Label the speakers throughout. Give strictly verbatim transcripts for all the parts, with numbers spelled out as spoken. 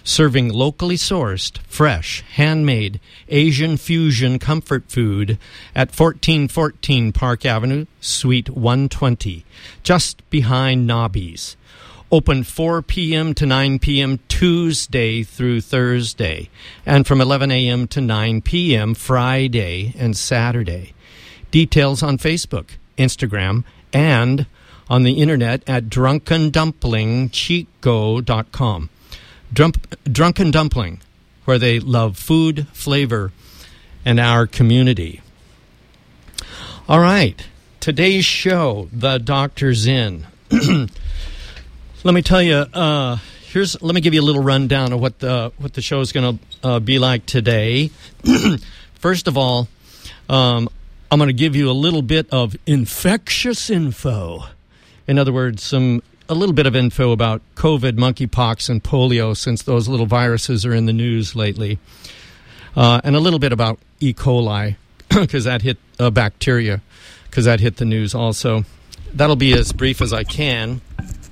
Speaker 1: serving locally sourced, fresh, handmade, Asian fusion comfort food at fourteen fourteen Park Avenue, Suite one twenty, just behind Nobby's. Open four p.m. to nine p.m. Tuesday through Thursday, and from eleven a.m. to nine p.m. Friday and Saturday. Details on Facebook, Instagram, and on the internet at drunken dumpling chico dot com. Drunk, Drunken Dumpling, where they love food, flavor, and our community. All right, today's show, The Doctor's In. Let me tell you, uh, here's. Let me give you a little rundown of what the what the show is going to uh, be like today. First of all, um, I'm going to give you a little bit of infectious info. In other words, some a little bit of info about COVID, monkeypox, and polio, since those little viruses are in the news lately, uh, and a little bit about E. coli, because that hit uh, bacteria, because that hit the news also. That'll be as brief as I can.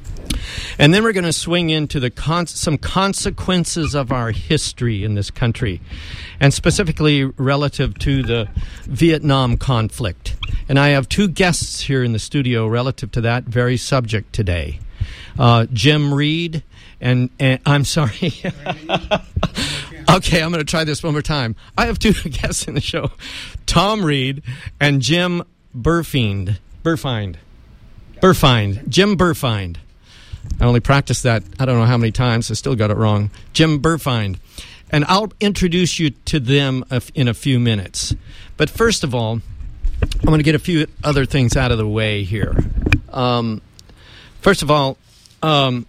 Speaker 1: And then we're going to swing into the con- some consequences of our history in this country, and specifically relative to the Vietnam conflict. And I have two guests here in the studio relative to that very subject today. Uh, Jim Reed and, and I'm sorry. Okay, I'm going to try this one more time. I have two guests in the show, Tom Reed and Jim Burfind. Burfind. Burfind. Jim Burfind. I only practiced that, I don't know how many times. I still got it wrong. Jim Burfind. And I'll introduce you to them in a few minutes. But first of all, I'm going to get a few other things out of the way here. Um, first of all, um,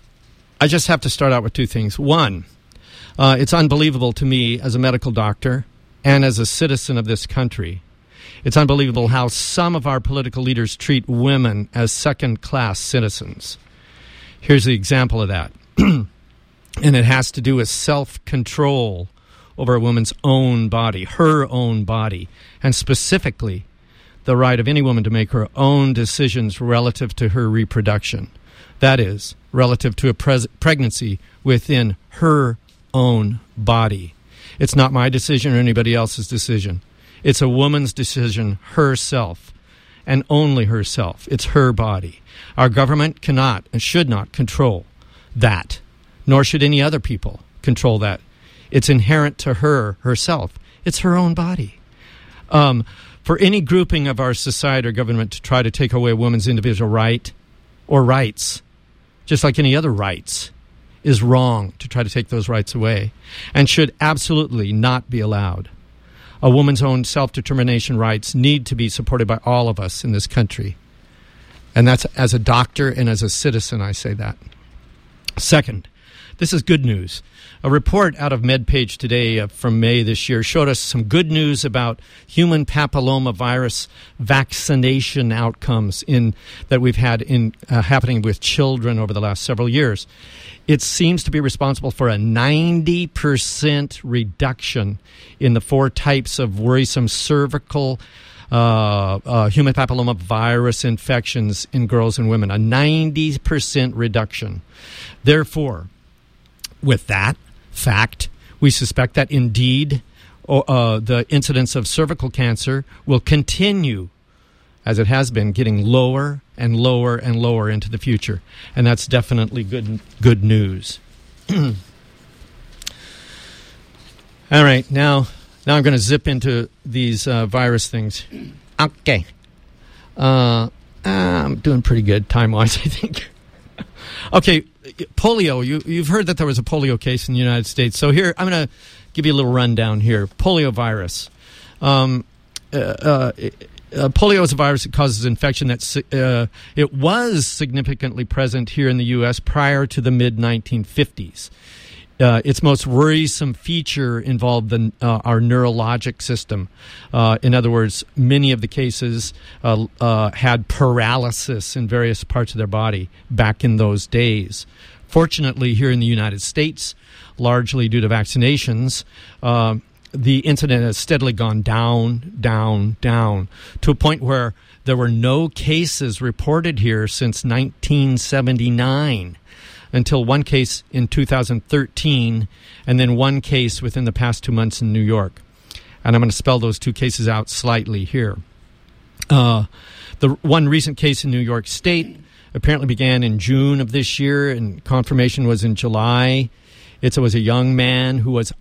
Speaker 1: I just have to start out with two things. One, uh, it's unbelievable to me as a medical doctor and as a citizen of this country. It's unbelievable how some of our political leaders treat women as second-class citizens. Here's the example of that. And it has to do with self-control over a woman's own body, her own body, and specifically the right of any woman to make her own decisions relative to her reproduction. That is, relative to a pres- pregnancy within her own body. It's not my decision or anybody else's decision. It's a woman's decision herself, and only herself. It's her body. Our government cannot and should not control that, nor should any other people control that. It's inherent to her, herself. It's her own body. Um, for any grouping of our society or government to try to take away a woman's individual right or rights, just like any other rights, is wrong to try to take those rights away and should absolutely not be allowed. A woman's own self-determination rights need to be supported by all of us in this country. And that's as a doctor and as a citizen, I say that. Second, this is good news. A report out of MedPage today uh, from May this year showed us some good news about human papillomavirus vaccination outcomes in that we've had in uh, happening with children over the last several years. It seems to be responsible for a ninety percent reduction in the four types of worrisome cervical uh, uh, human papillomavirus infections in girls and women, a ninety percent reduction. Therefore, with that fact, we suspect that indeed uh, the incidence of cervical cancer will continue, as it has been, getting lower and lower and lower into the future. And that's definitely good good news. All right, now, now I'm going to zip into these uh, virus things. Okay. Uh, I'm doing pretty good time-wise, I think. Okay, polio. You, you've heard that there was a polio case in the United States. So here, I'm going to give you a little rundown here. Polio virus. Um, uh, uh, uh, polio is a virus that causes infection. That uh, it was significantly present here in the U S prior to the mid nineteen fifties. Uh, its most worrisome feature involved the, uh, our neurologic system. Uh, in other words, many of the cases uh, uh, had paralysis in various parts of their body back in those days. Fortunately, here in the United States, largely due to vaccinations, uh, the incident has steadily gone down, down, down, to a point where there were no cases reported here since nineteen seventy-nine. until one case in two thousand thirteen, and then one case within the past two months in New York. And I'm going to spell those two cases out slightly here. Uh, the one recent case in New York State apparently began in June of this year, and confirmation was in July. It was a young man who was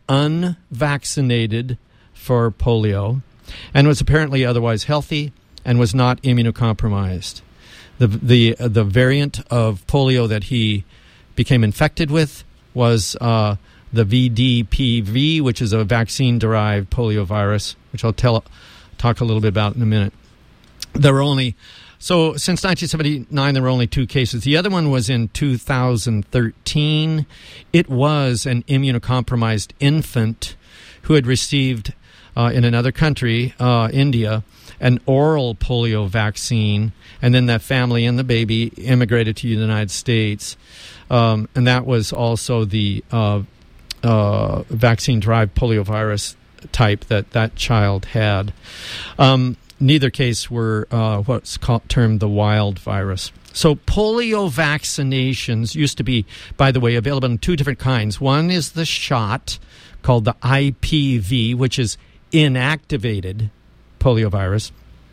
Speaker 1: unvaccinated for polio and was apparently otherwise healthy and was not immunocompromised. The the uh, the variant of polio that he became infected with was uh, the V D P V, which is a vaccine-derived poliovirus, which I'll tell talk a little bit about in a minute. There were only so since nineteen seventy-nine there were only two cases. The other one was in two thousand thirteen. It was an immunocompromised infant who had received uh, in another country, uh, India, an oral polio vaccine, and then that family and the baby immigrated to the United States. Um, and that was also the uh, uh, vaccine-derived poliovirus type that that child had. Um, neither case were uh, what's called, termed the wild virus. So polio vaccinations used to be, by the way, available in two different kinds. One is the shot called the I P V, which is inactivated poliovirus,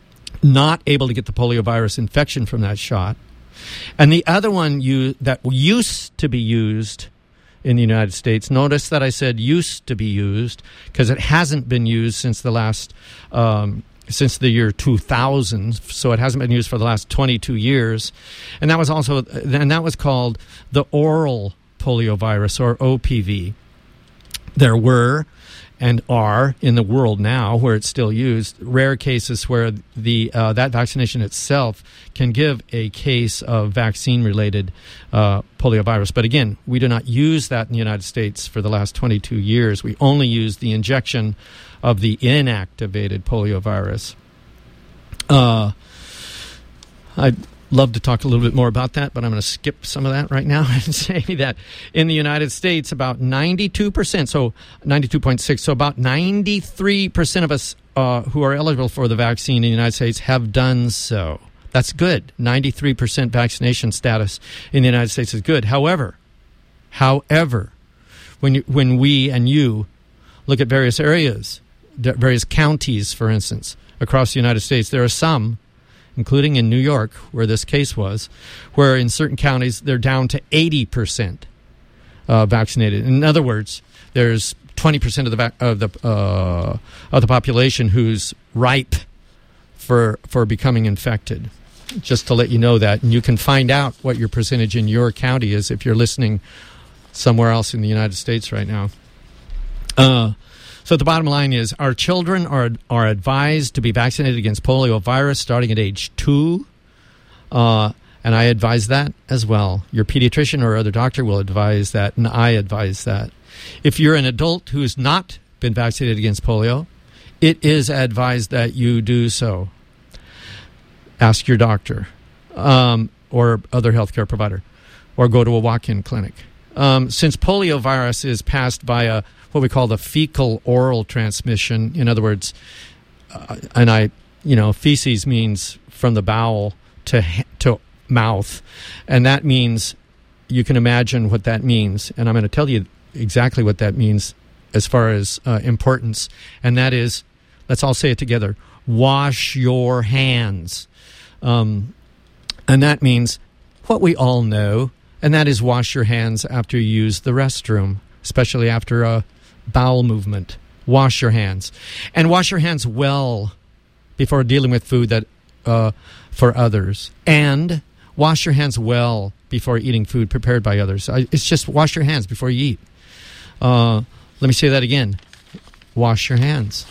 Speaker 1: not able to get the poliovirus infection from that shot. And the other one you, that used to be used in the United States, notice that I said used to be used because it hasn't been used since the last, um, since the year two thousand, so it hasn't been used for the last twenty-two years. And that was also, and that was called the oral poliovirus, or O P V. There were and are in the world now, where it's still used, rare cases where the uh, that vaccination itself can give a case of vaccine-related uh, poliovirus. But again, we do not use that in the United States for the last twenty-two years. We only use the injection of the inactivated poliovirus. Uh, I love to talk a little bit more about that, but I'm going to skip some of that right now and say that in the United States, about ninety-two percent, so ninety-two point six, so about ninety-three percent of us uh, who are eligible for the vaccine in the United States have done so. That's good. ninety-three percent vaccination status in the United States is good. However, however, when you, when we and you look at various areas, various counties, for instance, across the United States, there are some, including in New York, where this case was, where in certain counties they're down to eighty percent uh, vaccinated. In other words, there's twenty percent of the vac- of the uh, of the population who's ripe for for becoming infected. Just to let you know that, and you can find out what your percentage in your county is if you're listening somewhere else in the United States right now. Uh, So the bottom line is our children are are advised to be vaccinated against polio virus starting at age two. Uh, and I advise that as well. Your pediatrician or other doctor will advise that, and I advise that. If you're an adult who's not been vaccinated against polio, it is advised that you do so. Ask your doctor um, or other healthcare provider, or go to a walk-in clinic. Um, since polio virus is passed by a what we call the fecal oral transmission. In other words, uh, and I, you know, feces means from the bowel to to mouth, and that means you can imagine what that means. And I'm going to tell you exactly what that means as far as uh, importance, and that is, let's all say it together: wash your hands. Um, and that means what we all know, and that is wash your hands after you use the restroom, especially after a bowel movement. Wash your hands, and wash your hands well before dealing with food that uh, for others, and wash your hands well before eating food prepared by others. I, it's just wash your hands before you eat. Uh, let me say that again: wash your hands.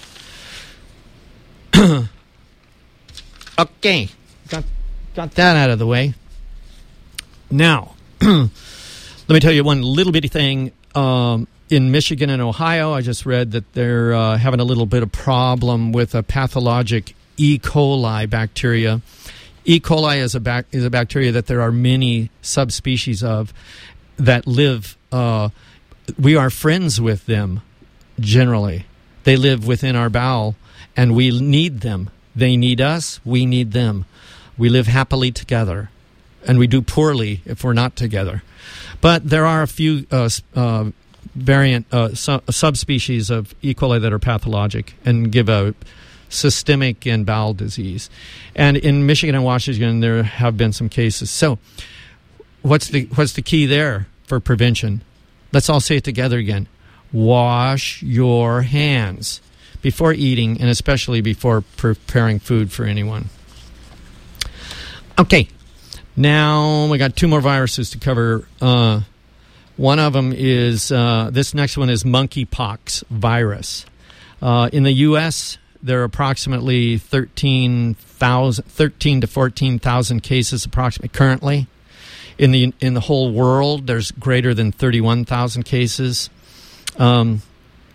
Speaker 1: Okay, got got that out of the way. Now, let me tell you one little bitty thing. Um, In Michigan and Ohio, I just read that they're uh, having a little bit of problem with a pathologic E. coli bacteria. E. coli is a bac- is a bacteria that there are many subspecies of that live. Uh, we are friends with them generally. They live within our bowel, and we need them. They need us. We need them. We live happily together, and we do poorly if we're not together. But there are a few uh, uh, variant uh, su- subspecies of E. coli that are pathologic and give a systemic and bowel disease. And in Michigan and Washington, there have been some cases. So what's the what's the key there for prevention? Let's all say it together again. Wash your hands before eating, and especially before preparing food for anyone. Okay, now we got two more viruses to cover. Uh, one of them is, uh, this next one is monkeypox virus. Uh, in the U S, there are approximately thirteen thousand, thirteen to fourteen thousand cases approximately currently. In the in the whole world, there's greater than thirty-one thousand cases. Um,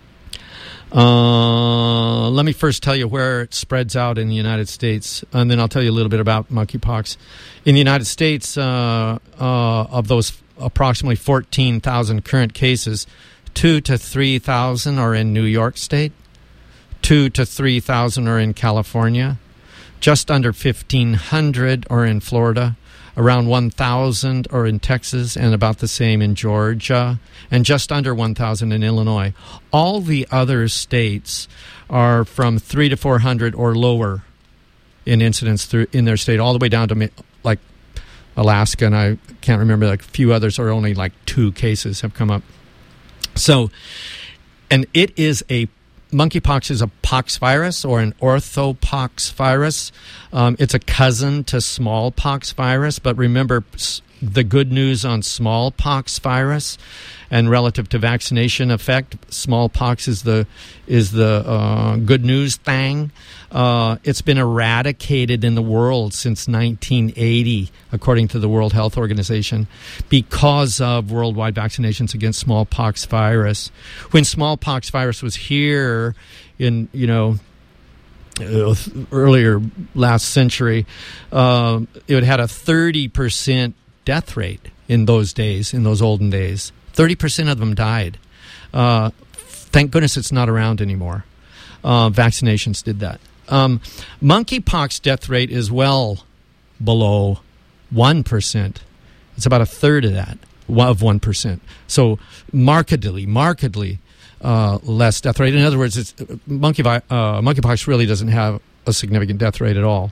Speaker 1: uh, let me first tell you where it spreads out in the United States, and then I'll tell you a little bit about monkeypox. In the United States, uh, uh, of those approximately fourteen thousand current cases, two to three thousand are in New York State, two to three thousand are in California, just under fifteen hundred are in Florida, around one thousand are in Texas, and about the same in Georgia, and just under one thousand in Illinois. All the other states are from three to four hundred or lower in incidence through, in their state, all the way down to like Alaska, and I can't remember, like a few others are only like two cases have come up. So, and it is a monkeypox is a pox virus or an orthopox virus. Um, it's a cousin to smallpox virus, but remember the good news on smallpox virus and relative to vaccination effect. Smallpox is the is the uh, good news thing. Uh, it's been eradicated in the world since nineteen eighty, according to the World Health Organization, because of worldwide vaccinations against smallpox virus. When smallpox virus was here in, you know, uh, earlier last century, uh, it had a thirty percent death rate in those days, in those olden days. thirty percent of them died. Uh, thank goodness it's not around anymore. Uh, vaccinations did that. Um, monkeypox death rate is well below one percent. It's about a third of that, of one percent. So markedly, markedly uh, less death rate. In other words, it's, monkey, uh, monkeypox really doesn't have a significant death rate at all.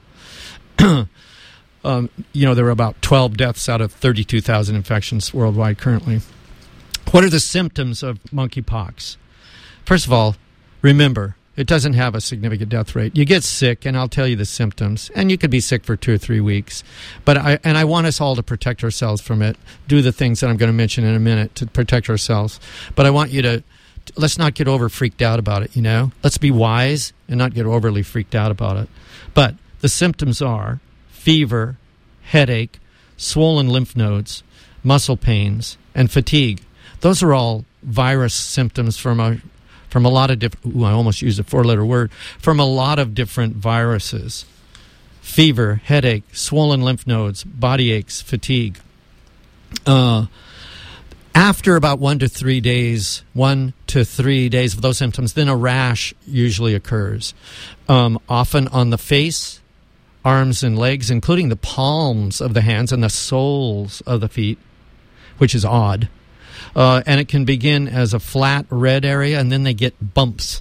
Speaker 1: um, you know, there are about twelve deaths out of thirty-two thousand infections worldwide currently. What are the symptoms of monkeypox? First of all, remember, it doesn't have a significant death rate. You get sick, and I'll tell you the symptoms, and you could be sick for two or three weeks. But I and I want us all to protect ourselves from it. Do the things that I'm going to mention in a minute to protect ourselves. But I want you to, let's not get over freaked out about it, you know? Let's be wise and not get overly freaked out about it. But the symptoms are fever, headache, swollen lymph nodes, muscle pains, and fatigue. Those are all virus symptoms from a from a lot of different, ooh, I almost used a four-letter word, from a lot of different viruses. Fever, headache, swollen lymph nodes, body aches, fatigue. Uh, after about one to three days, one to three days of those symptoms, then a rash usually occurs, um, often on the face, arms and legs, including the palms of the hands and the soles of the feet, which is odd. Uh, and it can begin as a flat red area, and then they get bumps.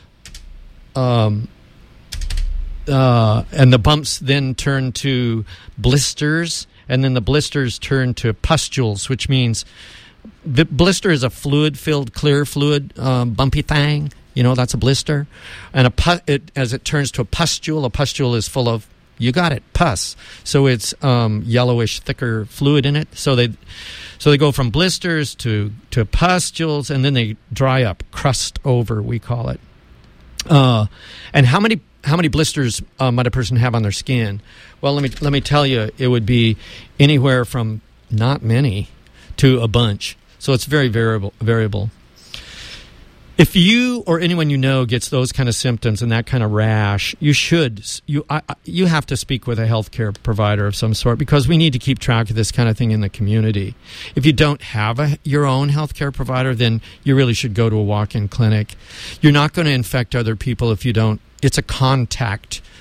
Speaker 1: Um, uh, and the bumps then turn to blisters, and then the blisters turn to pustules, which means the blister is a fluid-filled, clear fluid, um, bumpy thing. You know, that's a blister. And a pu- it, as it turns to a pustule, a pustule is full of, you got it, pus. So it's um, yellowish, thicker fluid in it. So they... So they go from blisters to, to pustules, and then they dry up, crust over, we call it. Uh, and how many how many blisters uh, might a person have on their skin? Well, let me let me tell you, it would be anywhere from not many to a bunch. So it's very variable. Variable. If you or anyone you know gets those kind of symptoms and that kind of rash, you should you I, you have to speak with a healthcare provider of some sort, because we need to keep track of this kind of thing in the community. If you don't have a, your own healthcare provider, then you really should go to a walk-in clinic. You're not going to infect other people if you don't. It's a contact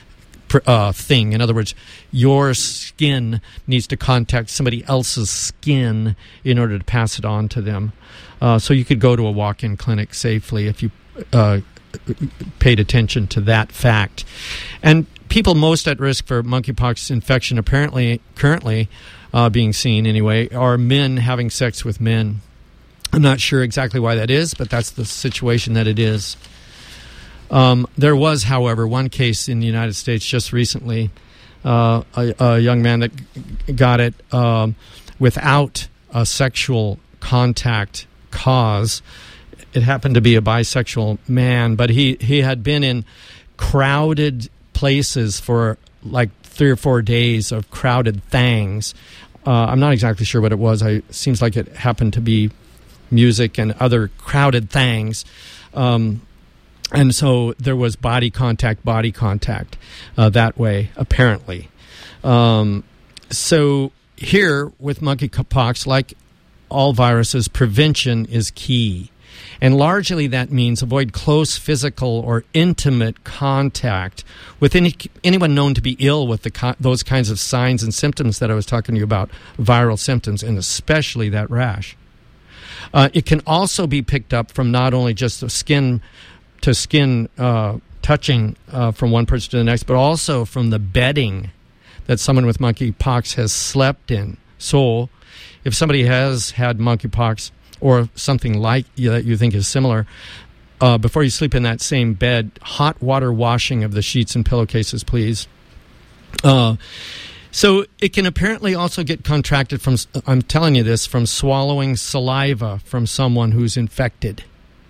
Speaker 1: uh, thing. In other words, your skin needs to contact somebody else's skin in order to pass it on to them. Uh, so you could go to a walk-in clinic safely if you uh, paid attention to that fact. And people most at risk for monkeypox infection apparently currently uh, being seen anyway are men having sex with men. I'm not sure exactly why that is, but that's the situation that it is. Um, there was, however, one case in the United States just recently, uh, a, a young man that g- got it um, without a sexual contact cause. It happened to be a bisexual man, but he, he had been in crowded places for like three or four days of crowded things. Uh, I'm not exactly sure what it was. I, it seems like it happened to be music and other crowded things. Um, and so there was body contact, body contact uh, that way, apparently. Um, so here with monkeypox, like all viruses, prevention is key. And largely that means avoid close physical or intimate contact with any anyone known to be ill with the those kinds of signs and symptoms that I was talking to you about, viral symptoms, and especially that rash. Uh, it can also be picked up from not only just the skin to skin uh, touching uh, from one person to the next, but also from the bedding that someone with monkeypox has slept in. So if somebody has had monkeypox or something like you, that you think is similar, uh, before you sleep in that same bed, hot water washing of the sheets and pillowcases, please. Uh, so it can apparently also get contracted from, I'm telling you this, from swallowing saliva from someone who's infected.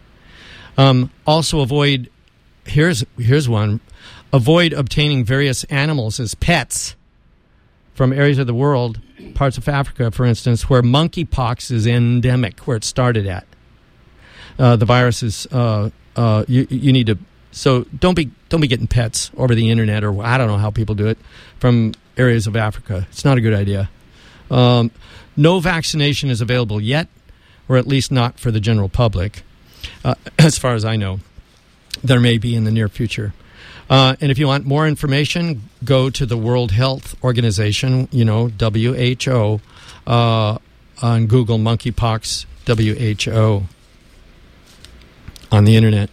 Speaker 1: Um, also avoid, here's here's one, avoid obtaining various animals as pets from areas of the world, parts of Africa, for instance, where monkeypox is endemic, where it started at. Uh, the virus is, uh, uh, you, you need to, so don't be don't be getting pets over the internet, or I don't know how people do it, from areas of Africa. It's not a good idea. Um, no vaccination is available yet, or at least not for the general public, uh, as far as I know. There may be in the near future. Uh, and if you want more information, go to the World Health Organization, you know, W H O, uh, on Google monkeypox, W H O, on the internet.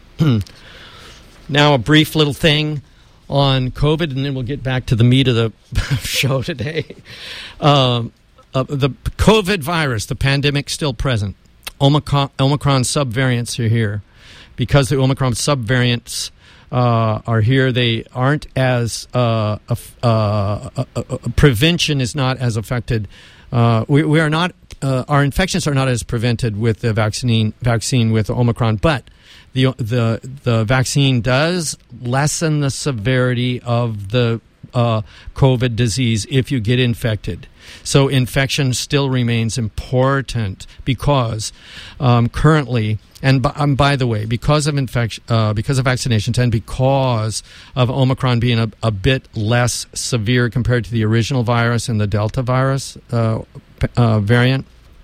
Speaker 1: Now, a brief little thing on COVID, and then we'll get back to the meat of the show today. Um, uh, the COVID virus, the pandemic still present. Omicron, Omicron subvariants are here. Because the Omicron subvariants uh, are here, they aren't as, uh, uh, uh, uh, uh, prevention is not as affected. Uh, we, we are not, uh, our infections are not as prevented with the vaccine, vaccine with Omicron, but the, the, the vaccine does lessen the severity of the uh, COVID disease if you get infected. So infection still remains important because um, currently, and by, um, by the way, because of infection, uh, because of vaccinations, and because of Omicron being a, a bit less severe compared to the original virus and the Delta virus uh, uh, variant,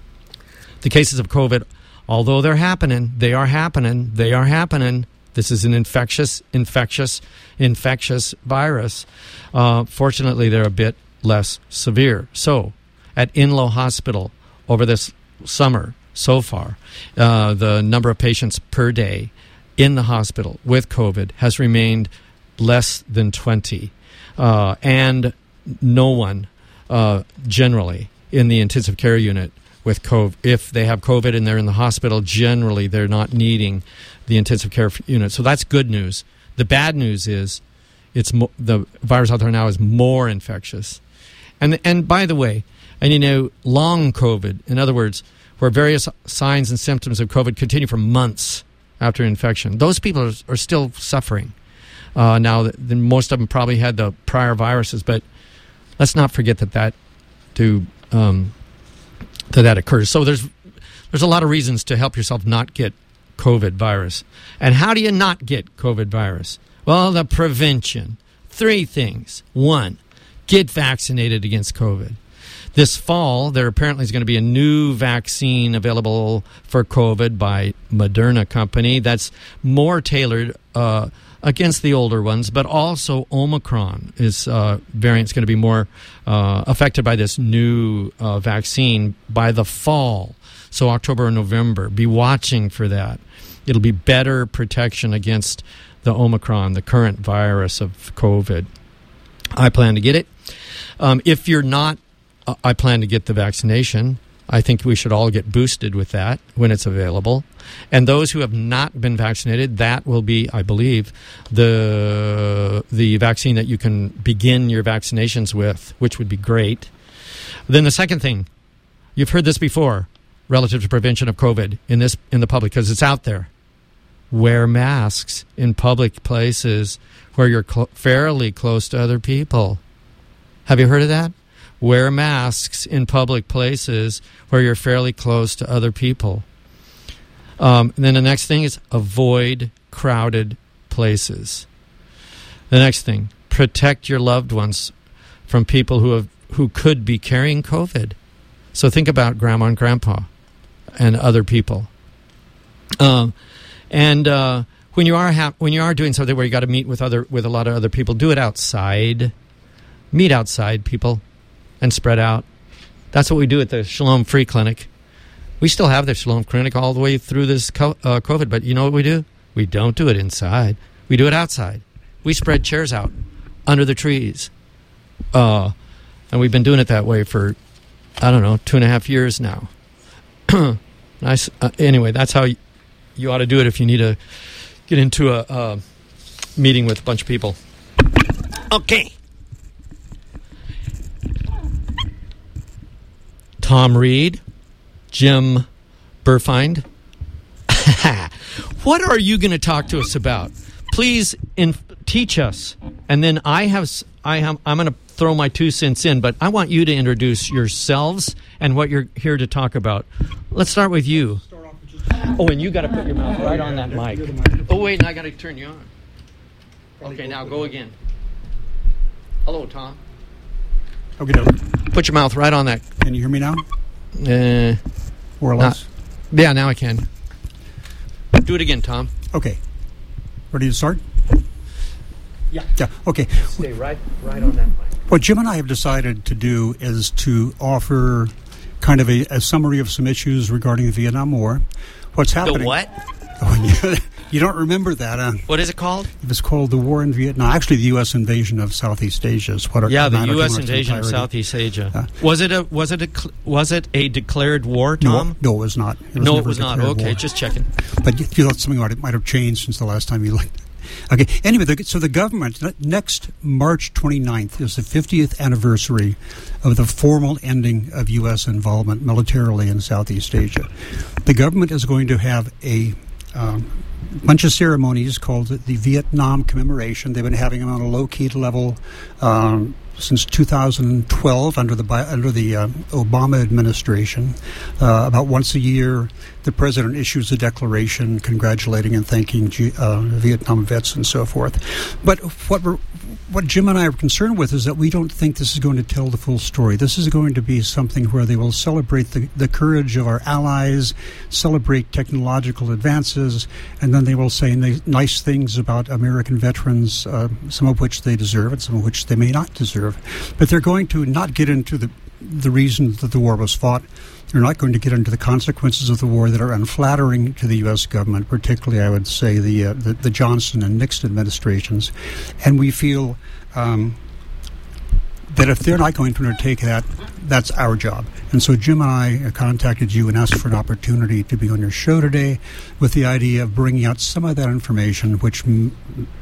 Speaker 1: the cases of COVID, although they're happening, they are happening, they are happening. This is an infectious, infectious, infectious virus. Uh, fortunately, they're a bit less severe. So, at Inlow Hospital over this summer, so far, uh, the number of patients per day in the hospital with COVID has remained less than twenty. Uh, and no one uh, generally in the intensive care unit with COVID, if they have COVID and they're in the hospital, generally they're not needing the intensive care unit. So that's good news. The bad news is it's mo- the virus out there now is more infectious. And and by the way, and you know, long COVID, in other words, where various signs and symptoms of COVID continue for months after infection, those people are, are still suffering. Uh, now, the, most of them probably had the prior viruses, but let's not forget that that to um, that that occurs. So there's there's a lot of reasons to help yourself not get COVID virus. And how do you not get COVID virus? Well, the prevention. Three things. One, get vaccinated against COVID. This fall, there apparently is going to be a new vaccine available for COVID by Moderna Company that's more tailored uh, against the older ones, but also Omicron is uh, variant's going to be more uh, affected by this new uh, vaccine by the fall. So October or November, be watching for that. It'll be better protection against the Omicron, the current virus of COVID. I plan to get it. Um, if you're not, uh, I plan to get the vaccination. I think we should all get boosted with that when it's available. And those who have not been vaccinated, that will be, I believe, the the vaccine that you can begin your vaccinations with, which would be great. Then the second thing, you've heard this before, relative to prevention of COVID in this in the public, because it's out there. Wear masks in public places where you're cl- fairly close to other people. Have you heard of that? Wear masks in public places where you're fairly close to other people. Um, and then the next thing is avoid crowded places. The next thing, protect your loved ones from people who have who could be carrying COVID. So think about grandma and grandpa and other people. Um, and uh, when you are ha- when you are doing something where you got to meet with other with a lot of other people, do it outside. Meet outside, people, and spread out. That's what we do at the Shalom Free Clinic. We still have the Shalom Clinic all the way through this co- uh, COVID, but you know what we do? We don't do it inside. We do it outside. We spread chairs out under the trees. Uh, and we've been doing it that way for, I don't know, two and a half years now. nice. Uh, anyway, that's how you, you ought to do it if you need to get into a, a meeting with a bunch of people. Okay. Tom Reed, Jim Burfind. What are you going to talk to us about? Please in, teach us. And then I have, I have, I'm going to throw my two cents in, but I want you to introduce yourselves and what you're here to talk about. Let's start with you. Oh, and you got to put your mouth right on that mic. Oh, wait, and I got to turn you on. Okay, now go again. Hello, Tom.
Speaker 2: Okay,
Speaker 1: put your mouth right on that.
Speaker 2: Can you hear me now?
Speaker 1: Uh,
Speaker 2: More or less?
Speaker 1: Not, yeah, now I can. Do it again, Tom.
Speaker 2: Okay. Ready to start?
Speaker 1: Yeah.
Speaker 2: Yeah, okay.
Speaker 1: Stay right, right on that mic.
Speaker 2: What Jim and I have decided to do is to offer kind of a, a summary of some issues regarding the Vietnam War. What's happening?
Speaker 1: The what?
Speaker 2: Oh, you don't remember that, huh?
Speaker 1: What is it called?
Speaker 2: It was called the War in Vietnam. Actually, the U S invasion of Southeast Asia is what.
Speaker 1: Yeah, the U S invasion of Southeast Asia. Uh, was it a was it a was it a declared war, Tom?
Speaker 2: No, no, it was not. It was
Speaker 1: no, it was not. Okay,
Speaker 2: war.
Speaker 1: Just checking.
Speaker 2: But you thought something might, might have changed since the last time you looked. Okay. Anyway, the, so the government next March twenty-ninth is the fiftieth anniversary of the formal ending of U S involvement militarily in Southeast Asia. The government is going to have a um, bunch of ceremonies called the Vietnam Commemoration. They've been having them on a low-key level um, since two thousand twelve under the under the uh, Obama administration. Uh, about once a year, the president issues a declaration congratulating and thanking G- uh, Vietnam vets and so forth. But what we're What Jim and I are concerned with is that we don't think this is going to tell the full story. This is going to be something where they will celebrate the, the courage of our allies, celebrate technological advances, and then they will say n- nice things about American veterans, uh, some of which they deserve and some of which they may not deserve. But they're going to not get into the the reason that the war was fought. They're not going to get into the consequences of the war that are unflattering to the U S government, particularly, I would say, the uh, the, the Johnson and Nixon administrations. And we feel um, that if they're not going to undertake that, that's our job. And so Jim and I contacted you and asked for an opportunity to be on your show today with the idea of bringing out some of that information, which m-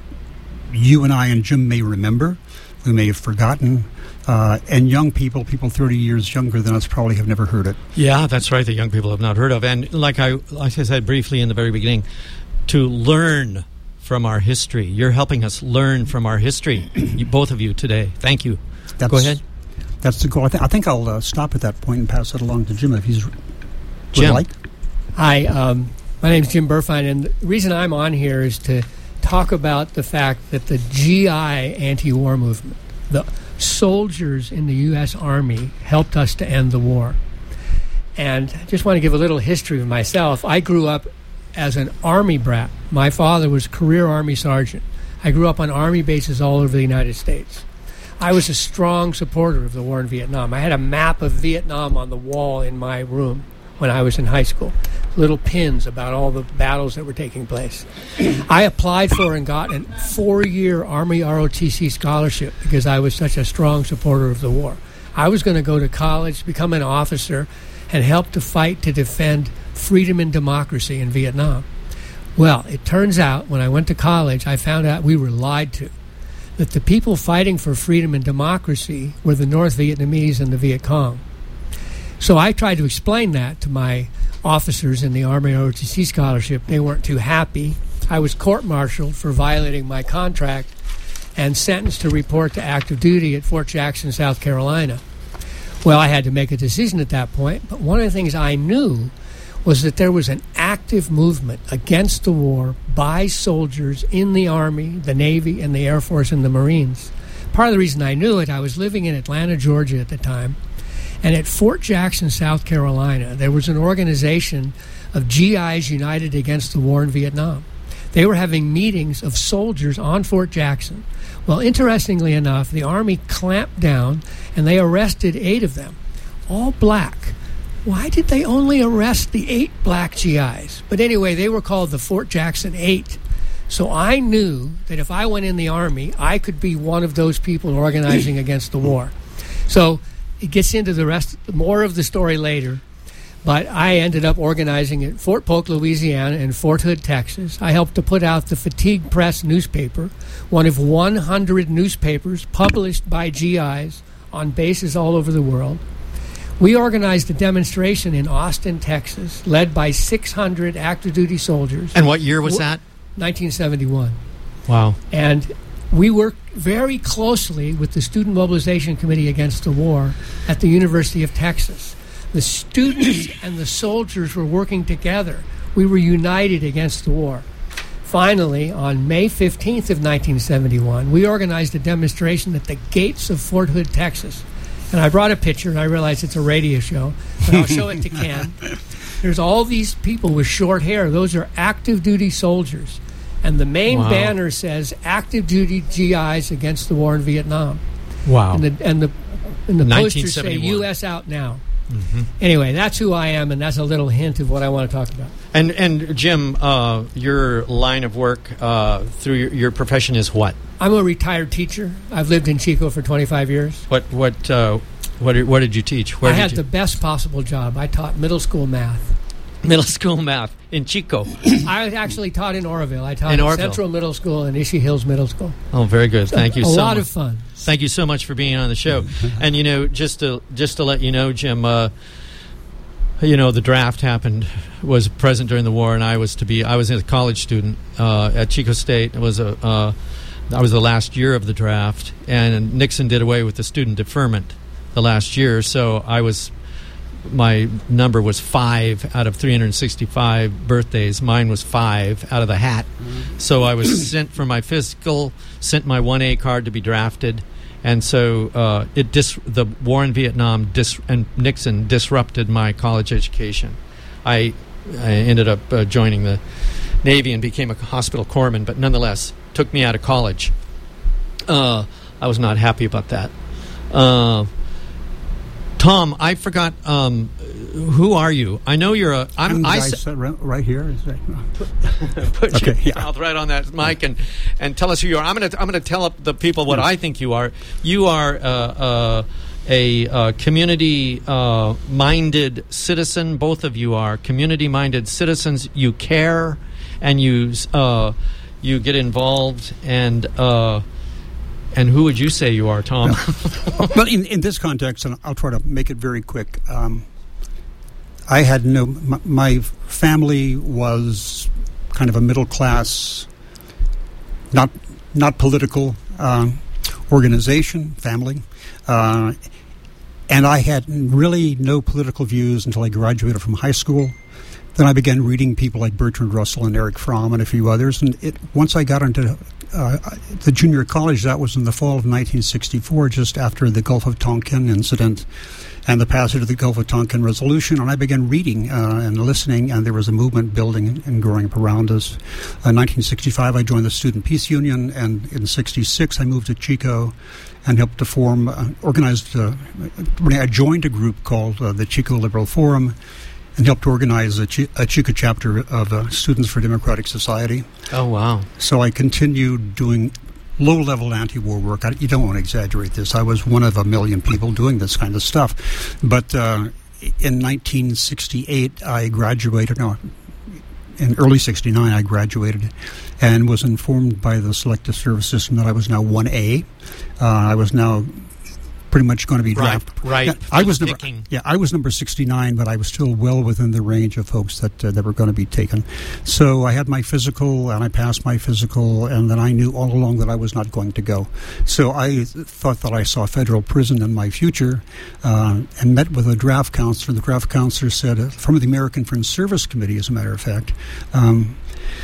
Speaker 2: you and I and Jim may remember, we may have forgotten, Uh, and young people, people thirty years younger than us, probably have never heard it.
Speaker 1: Yeah, that's right. The young people have not heard of. And like I, like I said briefly in the very beginning, to learn from our history. You're helping us learn from our history, you, both of you today. Thank you.
Speaker 2: That's,
Speaker 1: Go ahead.
Speaker 2: That's the goal. I, th- I think I'll uh, stop at that point and pass it along to Jim if he's
Speaker 1: Jim.
Speaker 2: would like.
Speaker 3: Hi, um, my name is Jim Burfine, and the reason I'm on here is to talk about the fact that the G I anti-war movement, the soldiers in the U S Army helped us to end the war. And I just want to give a little history of myself. I grew up as an Army brat. My father was a career Army sergeant. I grew up on Army bases all over the United States. I was a strong supporter of the war in Vietnam. I had a map of Vietnam on the wall in my room when I was in high school, little pins about all the battles that were taking place. I applied for and got a four-year Army R O T C scholarship because I was such a strong supporter of the war. I was going to go to college, become an officer, and help to fight to defend freedom and democracy in Vietnam. Well, it turns out when I went to college, I found out we were lied to, that the people fighting for freedom and democracy were the North Vietnamese and the Viet Cong. So I tried to explain that to my officers in the Army R O T C scholarship. They weren't too happy. I was court-martialed for violating my contract and sentenced to report to active duty at Fort Jackson, South Carolina. Well, I had to make a decision at that point, but one of the things I knew was that there was an active movement against the war by soldiers in the Army, the Navy, and the Air Force and the Marines. Part of the reason I knew it, I was living in Atlanta, Georgia at the time, and at Fort Jackson, South Carolina, there was an organization of G Is united against the war in Vietnam. They were having meetings of soldiers on Fort Jackson. Well, interestingly enough, the Army clamped down and they arrested eight of them, all black. Why did they only arrest the eight black G Is? But anyway, they were called the Fort Jackson Eight. So I knew that if I went in the Army, I could be one of those people organizing against the war. So it gets into the rest, more of the story later. But I ended up organizing at Fort Polk, Louisiana, and Fort Hood, Texas. I helped to put out the Fatigue Press newspaper, one of one hundred newspapers published by G Is on bases all over the world. We organized a demonstration in Austin, Texas, led by six hundred active duty soldiers.
Speaker 1: And what year was that?
Speaker 3: nineteen seventy-one.
Speaker 1: Wow.
Speaker 3: And we worked very closely with the Student Mobilization Committee Against the War at the University of Texas. The students and the soldiers were working together. We were united against the war. Finally, on May fifteenth of nineteen seventy-one, we organized a demonstration at the gates of Fort Hood, Texas. And I brought a picture, and I realized it's a radio show, but I'll show it to Ken. There's all these people with short hair. Those are active duty soldiers. And the main wow. banner says active duty G Is against the war in Vietnam.
Speaker 1: Wow.
Speaker 3: And the, and the, and the posters say U S out now. Mm-hmm. Anyway, that's who I am, and that's a little hint of what I want to talk about.
Speaker 1: And and Jim, uh, your line of work uh, through your, your profession is what?
Speaker 3: I'm a retired teacher. I've lived in Chico for twenty-five years.
Speaker 1: What what uh, what did, what did you teach? Where
Speaker 3: I
Speaker 1: did
Speaker 3: had
Speaker 1: you?
Speaker 3: the best possible job. I taught middle school math.
Speaker 1: Middle school math in Chico.
Speaker 3: I actually taught in Oroville. I taught
Speaker 1: in
Speaker 3: at Central Middle School and Ishii Hills Middle School.
Speaker 1: Oh, very good. Thank you
Speaker 3: a
Speaker 1: so much.
Speaker 3: A lot of fun.
Speaker 1: Thank you so much for being on the show. And, you know, just to just to let you know, Jim, uh, you know, the draft happened, was present during the war, and I was to be, I was a college student uh, at Chico State. It was a, uh, I was the last year of the draft, and Nixon did away with the student deferment the last year, so I was, my number was five out of three hundred sixty-five birthdays. Mine was five out of the hat. So I was sent for my physical, sent my one A card to be drafted, and so uh, it dis- the war in Vietnam dis- and Nixon disrupted my college education. I, I ended up uh, joining the Navy and became a hospital corpsman, but nonetheless took me out of college. Uh, I was not happy about that. Uh, Tom, I forgot. Um, who are you? I know you're a. I'm,
Speaker 2: I'm the
Speaker 1: I
Speaker 2: guy
Speaker 1: s-
Speaker 2: right here. Is that,
Speaker 1: Put
Speaker 2: okay,
Speaker 1: your
Speaker 2: yeah.
Speaker 1: mouth right on that mic and, and tell us who you are. I'm going to I'm going to tell the people what I think you are. You are uh, uh, a uh, community-minded uh, citizen. Both of you are community-minded citizens. You care and you uh, you get involved and. Uh, And who would you say you are, Tom?
Speaker 2: Well, well in, in this context, and I'll try to make it very quick, um, I had no... My, my family was kind of a middle-class, not not political um, organization, family. Uh, and I had really no political views until I graduated from high school. Then I began reading people like Bertrand Russell and Eric Fromm and a few others. And it, once I got into uh, the junior college. That was in the fall of nineteen sixty-four, just after the Gulf of Tonkin incident and the passage of the Gulf of Tonkin resolution. And I began reading uh, and listening, and there was a movement building and growing up around us. Uh, in nineteen sixty-five, I joined the Student Peace Union, and in sixty-six, I moved to Chico and helped to form, uh, organized, uh, I joined a group called uh, the Chico Liberal Forum, and helped organize a, Ch- a Chico chapter of uh, Students for Democratic Society.
Speaker 1: Oh, wow.
Speaker 2: So I continued doing low-level anti-war work. I, you don't want to exaggerate this. I was one of a million people doing this kind of stuff. But uh, in nineteen sixty-eight, I graduated, no, in early sixty-nine, I graduated and was informed by the Selective Service System that I was now one A. Uh, I was now pretty much going to be drafted.
Speaker 1: Right, right.
Speaker 2: Yeah, I was number,
Speaker 1: picking.
Speaker 2: yeah, I was number sixty-nine, but I was still well within the range of folks that uh, that were going to be taken. So I had my physical, and I passed my physical, and then I knew all along that I was not going to go. So I thought that I saw federal prison in my future, uh, and met with a draft counselor. The draft counselor said, uh, from the American Fringe Service Committee, as a matter of fact, um,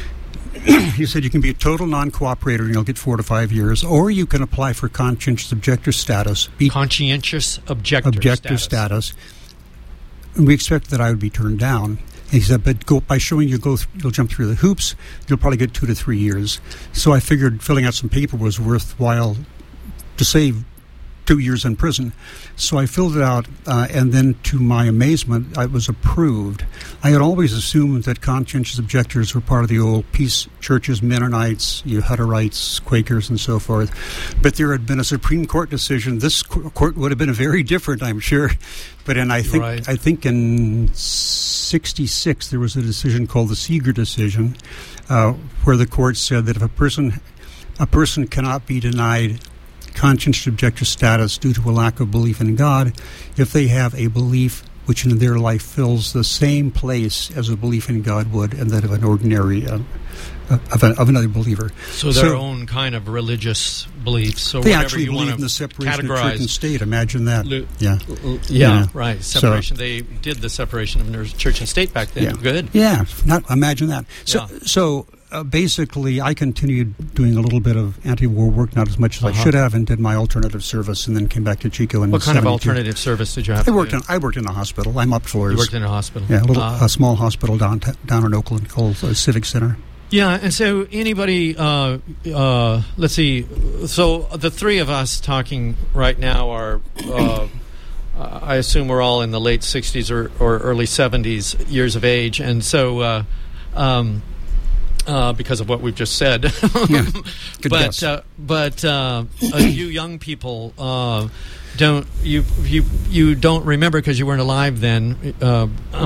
Speaker 2: he said you can be a total non-cooperator and you'll get four to five years, or you can apply for conscientious objector status. Be
Speaker 1: conscientious objector,
Speaker 2: objector status. status. And we expected that I would be turned down. And he said, but go, by showing you go, th- you'll jump through the hoops, you'll probably get two to three years. So I figured filling out some paper was worthwhile to save two years in prison. So I filled it out, uh, and then to my amazement, I was approved. I had always assumed that conscientious objectors were part of the old peace churches, Mennonites, you Hutterites, Quakers, and so forth. But there had been a Supreme Court decision. This court would have been a very different, I'm sure. But in I think
Speaker 1: right.
Speaker 2: I think in sixty-six there was a decision called the Seeger decision, uh, where the court said that if a person a person cannot be denied conscientious objector status due to a lack of belief in God if they have a belief which in their life fills the same place as a belief in God would, and that of an ordinary uh, of, a, of another believer.
Speaker 1: So their so, own kind of religious beliefs. So
Speaker 2: they
Speaker 1: whatever
Speaker 2: actually
Speaker 1: you
Speaker 2: believe
Speaker 1: want
Speaker 2: in the separation
Speaker 1: categorize.
Speaker 2: of church and state. Imagine that.
Speaker 1: Lu-
Speaker 2: yeah.
Speaker 1: yeah,
Speaker 2: yeah,
Speaker 1: right. Separation.
Speaker 2: So,
Speaker 1: they did the separation of church and state back then.
Speaker 2: Yeah.
Speaker 1: Good.
Speaker 2: Yeah. Not imagine that. So
Speaker 1: yeah.
Speaker 2: so. Uh, basically, I continued doing a little bit of anti-war work, not as much as uh-huh. I should have, and did my alternative service, and then came back to Chico. In
Speaker 1: what kind
Speaker 2: seventy-two.
Speaker 1: of alternative service did you have?
Speaker 2: I worked
Speaker 1: to
Speaker 2: in I worked in a hospital. I'm up floors.
Speaker 1: You worked in a hospital.
Speaker 2: Yeah, a little
Speaker 1: uh,
Speaker 2: a small hospital down down in Oakland called uh, Civic Center.
Speaker 1: Yeah, and so anybody, uh, uh, let's see. So the three of us talking right now are. Uh, I assume we're all in the late sixties or, or early seventies years of age, and so. Uh, um, Uh, because of what we've just said,
Speaker 2: yeah, good
Speaker 1: but
Speaker 2: guess.
Speaker 1: Uh, but uh, uh, you young people uh, don't you you you don't remember because you weren't alive then uh,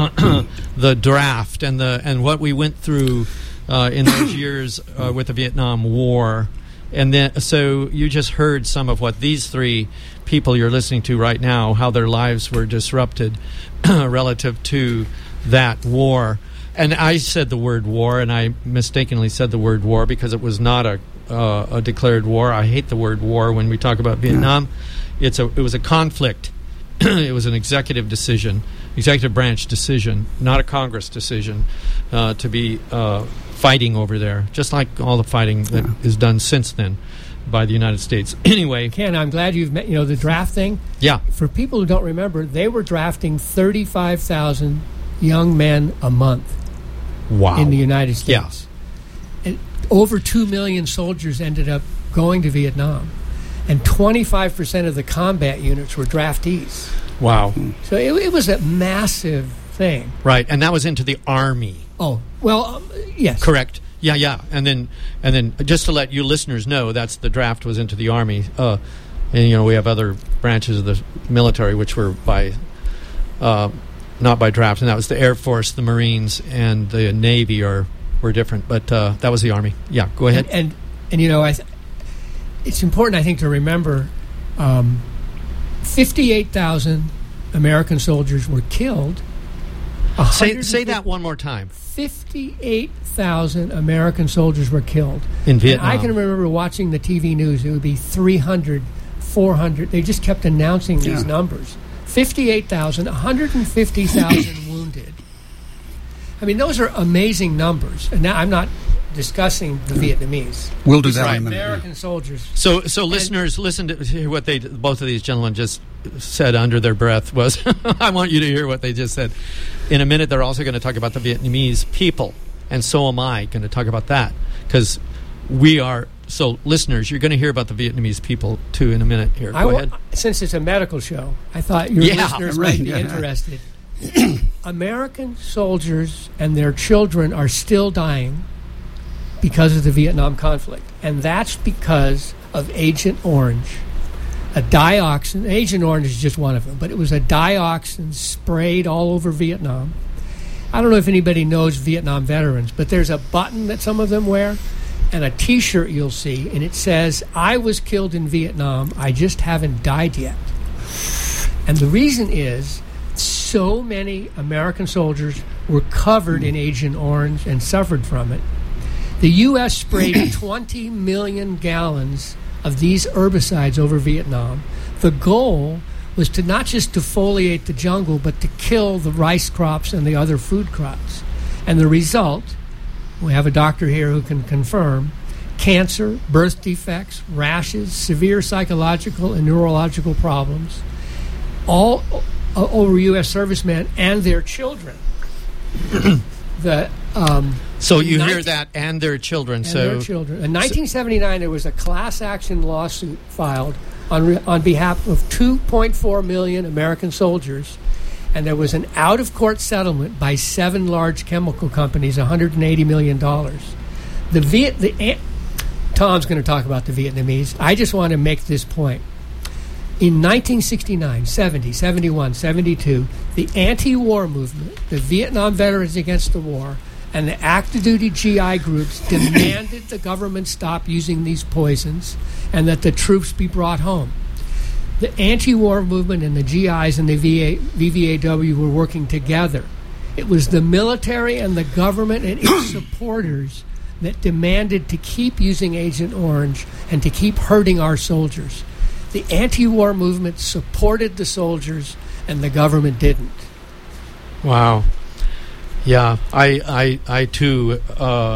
Speaker 1: the draft and the and what we went through uh, in those years uh, with the Vietnam War, and then so you just heard some of what these three people you're listening to right now, how their lives were disrupted relative to that war. And I said the word war, and I mistakenly said the word war because it was not a uh, a declared war. I hate the word war when we talk about Vietnam. Yeah. It's a it was a conflict. It was an executive decision, executive branch decision, not a Congress decision, uh, to be uh, fighting over there, just like all the fighting that yeah. is done since then by the United States. Anyway,
Speaker 3: Ken, I'm glad you've met. You know the draft thing.
Speaker 1: Yeah.
Speaker 3: For people who don't remember, they were drafting thirty-five thousand young men a month.
Speaker 1: Wow.
Speaker 3: In the United States.
Speaker 1: Yeah.
Speaker 3: And over two million soldiers ended up going to Vietnam. And twenty-five percent of the combat units were draftees.
Speaker 1: Wow.
Speaker 3: So it, it was a massive thing.
Speaker 1: Right, and that was into the Army.
Speaker 3: Oh, well, um, yes.
Speaker 1: Correct. Yeah, yeah. And then, and then, just to let you listeners know, that's the draft was into the Army. Uh, and, you know, we have other branches of the military which were by... Uh, not by draft, and that was the Air Force, the Marines, and the Navy are were different, but uh, that was the Army. Yeah, go ahead.
Speaker 3: And and, and you know, I th- it's important, I think, to remember um, fifty-eight thousand American soldiers were killed.
Speaker 1: Say say that one more time.
Speaker 3: fifty-eight thousand American soldiers were killed.
Speaker 1: In Vietnam.
Speaker 3: And I can remember watching the T V news. It would be three hundred, four hundred. They just kept announcing these
Speaker 2: yeah.
Speaker 3: numbers. fifty-eight thousand, one hundred fifty thousand wounded. I mean, those are amazing numbers. And now I'm not discussing the Vietnamese.
Speaker 2: We'll do
Speaker 3: These
Speaker 2: that
Speaker 3: are
Speaker 2: in a minute.
Speaker 3: American soldiers.
Speaker 1: So, so listeners, listen to hear what they both of these gentlemen just said under their breath. Was I want you to hear what they just said. In a minute, they're also going to talk about the Vietnamese people, and so am I going to talk about that because we are. So, listeners, you're going to hear about the Vietnamese people too in a minute. Here, go
Speaker 3: I w-
Speaker 1: ahead.
Speaker 3: Since it's a medical show, I thought your
Speaker 1: Yeah,
Speaker 3: listeners
Speaker 2: right,
Speaker 3: might be
Speaker 2: yeah.
Speaker 3: interested. American soldiers and their children are still dying because of the Vietnam conflict, and that's because of Agent Orange. A dioxin, Agent Orange is just one of them, but it was a dioxin sprayed all over Vietnam. I don't know if anybody knows Vietnam veterans, but there's a button that some of them wear and a T-shirt you'll see, and it says, "I was killed in Vietnam, I just haven't died yet." And the reason is so many American soldiers were covered in Agent Orange and suffered from it. The U S sprayed twenty million gallons of these herbicides over Vietnam. The goal was to not just defoliate the jungle, but to kill the rice crops and the other food crops. And the result, we have a doctor here who can confirm, cancer, birth defects, rashes, severe psychological and neurological problems, all uh, over U S servicemen and their children. the um,
Speaker 1: So you hear
Speaker 3: nineteen
Speaker 1: that, and their children.
Speaker 3: and
Speaker 1: so
Speaker 3: their children. In nineteen seventy-nine, there was a class action lawsuit filed on re- on behalf of two point four million American soldiers, and there was an out-of-court settlement by seven large chemical companies, one hundred eighty million dollars. The Viet, the An- Tom's going to talk about the Vietnamese. I just want to make this point. In nineteen sixty-nine, seventy, seventy-one, seventy-two, the anti-war movement, the Vietnam Veterans Against the War, and the active duty G I groups demanded the government stop using these poisons and that the troops be brought home. The anti-war movement and the G Is and the V A, V V A W were working together. It was the military and the government and its supporters that demanded to keep using Agent Orange and to keep hurting our soldiers. The anti-war movement supported the soldiers and the government didn't.
Speaker 1: Wow. Yeah, I, I, I too uh,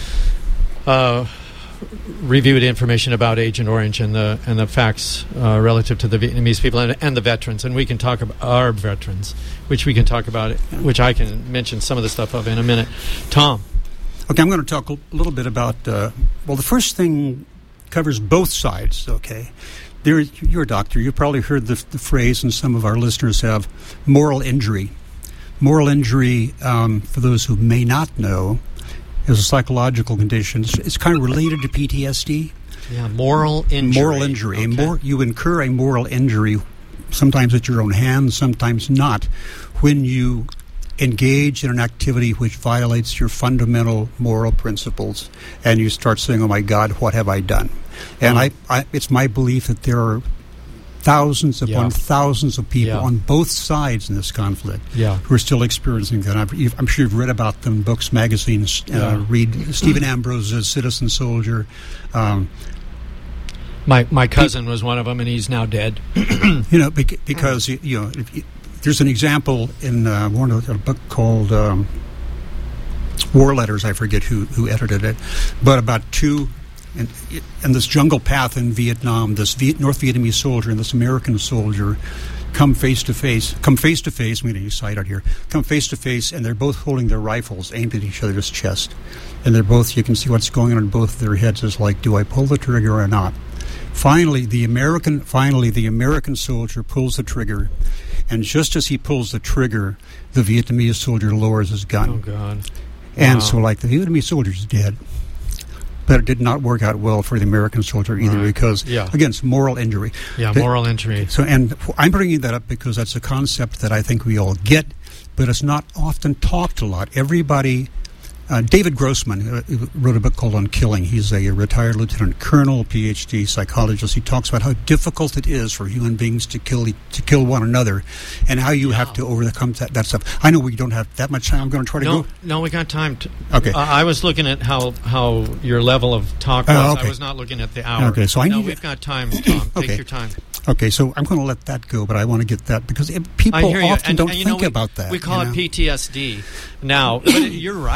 Speaker 1: uh, reviewed information about Agent Orange and the and the facts uh, relative to the Vietnamese people and, and the veterans, and we can talk about our veterans, which we can talk about, which I can mention some of the stuff of in a minute. Tom.
Speaker 2: Okay, I'm going to talk a little bit about, uh, well, the first thing covers both sides, okay? There, you're a doctor. You've probably heard the, the phrase, and some of our listeners have, moral injury. Moral injury, um, for those who may not know, is a psychological condition. It's, it's kind of related to P T S D.
Speaker 1: Yeah, moral injury.
Speaker 2: Moral injury.
Speaker 1: Okay.
Speaker 2: A mor- you incur a moral injury, sometimes at your own hands, sometimes not, when you engage in an activity which violates your fundamental moral principles, and you start saying, "Oh my God, what have I done?" And
Speaker 1: Wow.
Speaker 2: I, I, it's my belief that there are thousands upon
Speaker 1: Yeah.
Speaker 2: thousands of people
Speaker 1: Yeah.
Speaker 2: on both sides in this conflict
Speaker 1: Yeah.
Speaker 2: who are still experiencing that. I've, you've, I'm sure you've read about them, books, magazines. Uh,
Speaker 1: Yeah.
Speaker 2: Read Stephen Ambrose's Citizen Soldier. Um,
Speaker 1: My my cousin was one of them, and he's now dead.
Speaker 2: you know, bec- because you, you know, if you, there's an example in uh, one of a book called um, War Letters. I forget who who edited it, but about two. And, and this jungle path in Vietnam, this Viet, North Vietnamese soldier and this American soldier come face to face, come face to face, I'm going to use sight out here, come face to face, and they're both holding their rifles aimed at each other's chest. And they're both, you can see what's going on in both of their heads is like, do I pull the trigger or not? Finally, the American, finally, the American soldier pulls the trigger, and just as he pulls the trigger, the Vietnamese soldier lowers his gun.
Speaker 1: Oh, God.
Speaker 2: And
Speaker 1: Wow.
Speaker 2: so, like, the Vietnamese soldier's dead. But it did not work out well for the American soldier either,
Speaker 1: Right.
Speaker 2: because,
Speaker 1: Yeah.
Speaker 2: again, it's moral injury.
Speaker 1: Yeah,
Speaker 2: The-
Speaker 1: moral injury.
Speaker 2: So, and I'm bringing that up because that's a concept that I think we all get, but it's not often talked a lot. Everybody, uh, David Grossman uh, wrote a book called On Killing. He's a retired lieutenant colonel, P H D psychologist. He talks about how difficult it is for human beings to kill e- to kill one another, and how you
Speaker 1: Yeah.
Speaker 2: have to overcome that, that stuff. I know we don't have that much time. I'm going to try to
Speaker 1: No,
Speaker 2: go.
Speaker 1: no, we got time. To,
Speaker 2: Okay.
Speaker 1: Uh, I was looking at how, how your level of talk
Speaker 2: Oh,
Speaker 1: was.
Speaker 2: okay.
Speaker 1: I was not looking at the hour.
Speaker 2: Okay, so I
Speaker 1: no,
Speaker 2: need to-
Speaker 1: we've got time, Tom. Take
Speaker 2: Okay.
Speaker 1: your time.
Speaker 2: Okay, so I'm going to let that go, but I want to get that because it, people
Speaker 1: I hear you.
Speaker 2: often
Speaker 1: and,
Speaker 2: don't
Speaker 1: and, you
Speaker 2: think
Speaker 1: know, we,
Speaker 2: about that.
Speaker 1: We call
Speaker 2: you
Speaker 1: it
Speaker 2: know?
Speaker 1: P T S D now. But it, you're right.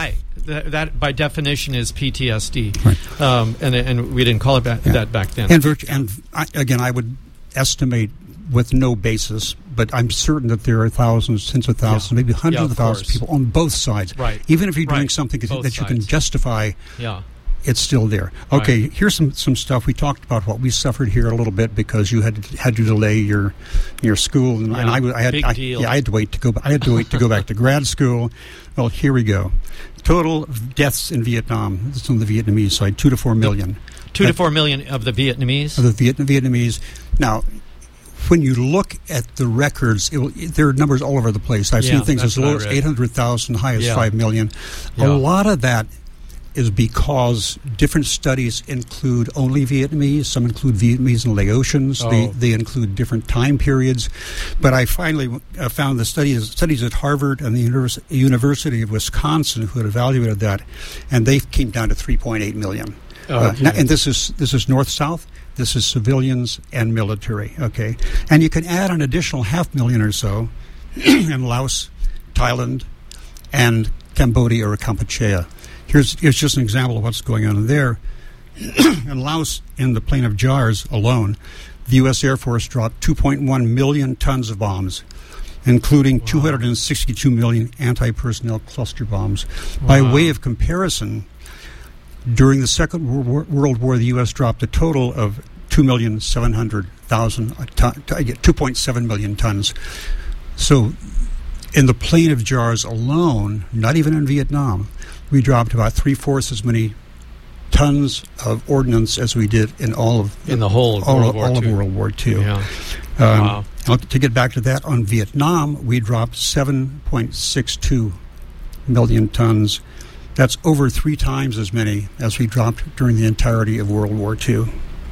Speaker 1: that, that by definition is P T S D,
Speaker 2: Right.
Speaker 1: um, and and we didn't call it ba-
Speaker 2: Yeah.
Speaker 1: that back then.
Speaker 2: And, virtu- and I, again, I would estimate with no basis, but I'm certain that there are thousands, tens of thousands,
Speaker 1: Yeah.
Speaker 2: maybe hundreds
Speaker 1: Yeah,
Speaker 2: of
Speaker 1: of
Speaker 2: thousands
Speaker 1: course.
Speaker 2: of people on both sides.
Speaker 1: Right.
Speaker 2: Even if you're doing
Speaker 1: Right.
Speaker 2: something that
Speaker 1: Both
Speaker 2: you can
Speaker 1: sides.
Speaker 2: justify,
Speaker 1: yeah.
Speaker 2: it's still there. Okay,
Speaker 1: Right.
Speaker 2: here's some, some stuff. We talked about what we suffered here a little bit because you had to, had to delay your your school, and,
Speaker 1: Yeah,
Speaker 2: and I, w- I had
Speaker 1: big
Speaker 2: I,
Speaker 1: deal.
Speaker 2: yeah I had to wait to go. I had to wait to go back to grad school. Well, here we go. Total deaths in Vietnam. This is on the Vietnamese side, two to four million.
Speaker 1: Two to
Speaker 2: That-
Speaker 1: four million of the Vietnamese.
Speaker 2: Of the Viet- Vietnamese. Now, when you look at the records, it will, there are numbers all over the place. I've
Speaker 1: Yeah,
Speaker 2: seen things
Speaker 1: that's
Speaker 2: as
Speaker 1: what
Speaker 2: low
Speaker 1: I
Speaker 2: as
Speaker 1: read.
Speaker 2: eight hundred thousand, high as
Speaker 1: Yeah.
Speaker 2: five million.
Speaker 1: Yeah.
Speaker 2: A lot of that is because different studies include only Vietnamese. Some include Vietnamese and Laotians.
Speaker 1: Oh.
Speaker 2: They, they include different time periods. But I finally uh, found the studies studies at Harvard and the Univers- University of Wisconsin who had evaluated that, and they came down to three point eight million. Uh,
Speaker 1: Okay.
Speaker 2: now- and this is this is north-south. This is civilians and military. Okay, and you can add an additional half million or so in Laos, Thailand, and Cambodia or Kampuchea. Here's here's just an example of what's going on there. In Laos, in the plain of Jars alone, the U S Air Force dropped two point one million tons of bombs, including
Speaker 1: Wow.
Speaker 2: two hundred sixty-two million anti-personnel cluster bombs. By
Speaker 1: Wow.
Speaker 2: way of comparison, during the Second World War, World War, the U S dropped a total of two million seven hundred thousand, ton, two point seven million tons. So, in the plain of Jars alone, not even in Vietnam, we dropped about three-fourths as many tons of ordnance as we did in all of
Speaker 1: In the whole of
Speaker 2: all,
Speaker 1: World
Speaker 2: of,
Speaker 1: War
Speaker 2: all of
Speaker 1: Two.
Speaker 2: World War Two.
Speaker 1: Yeah.
Speaker 2: Um,
Speaker 1: Wow.
Speaker 2: now, to get back to that, on Vietnam, we dropped seven point six two million tons. That's over three times as many as we dropped during the entirety of World War Two.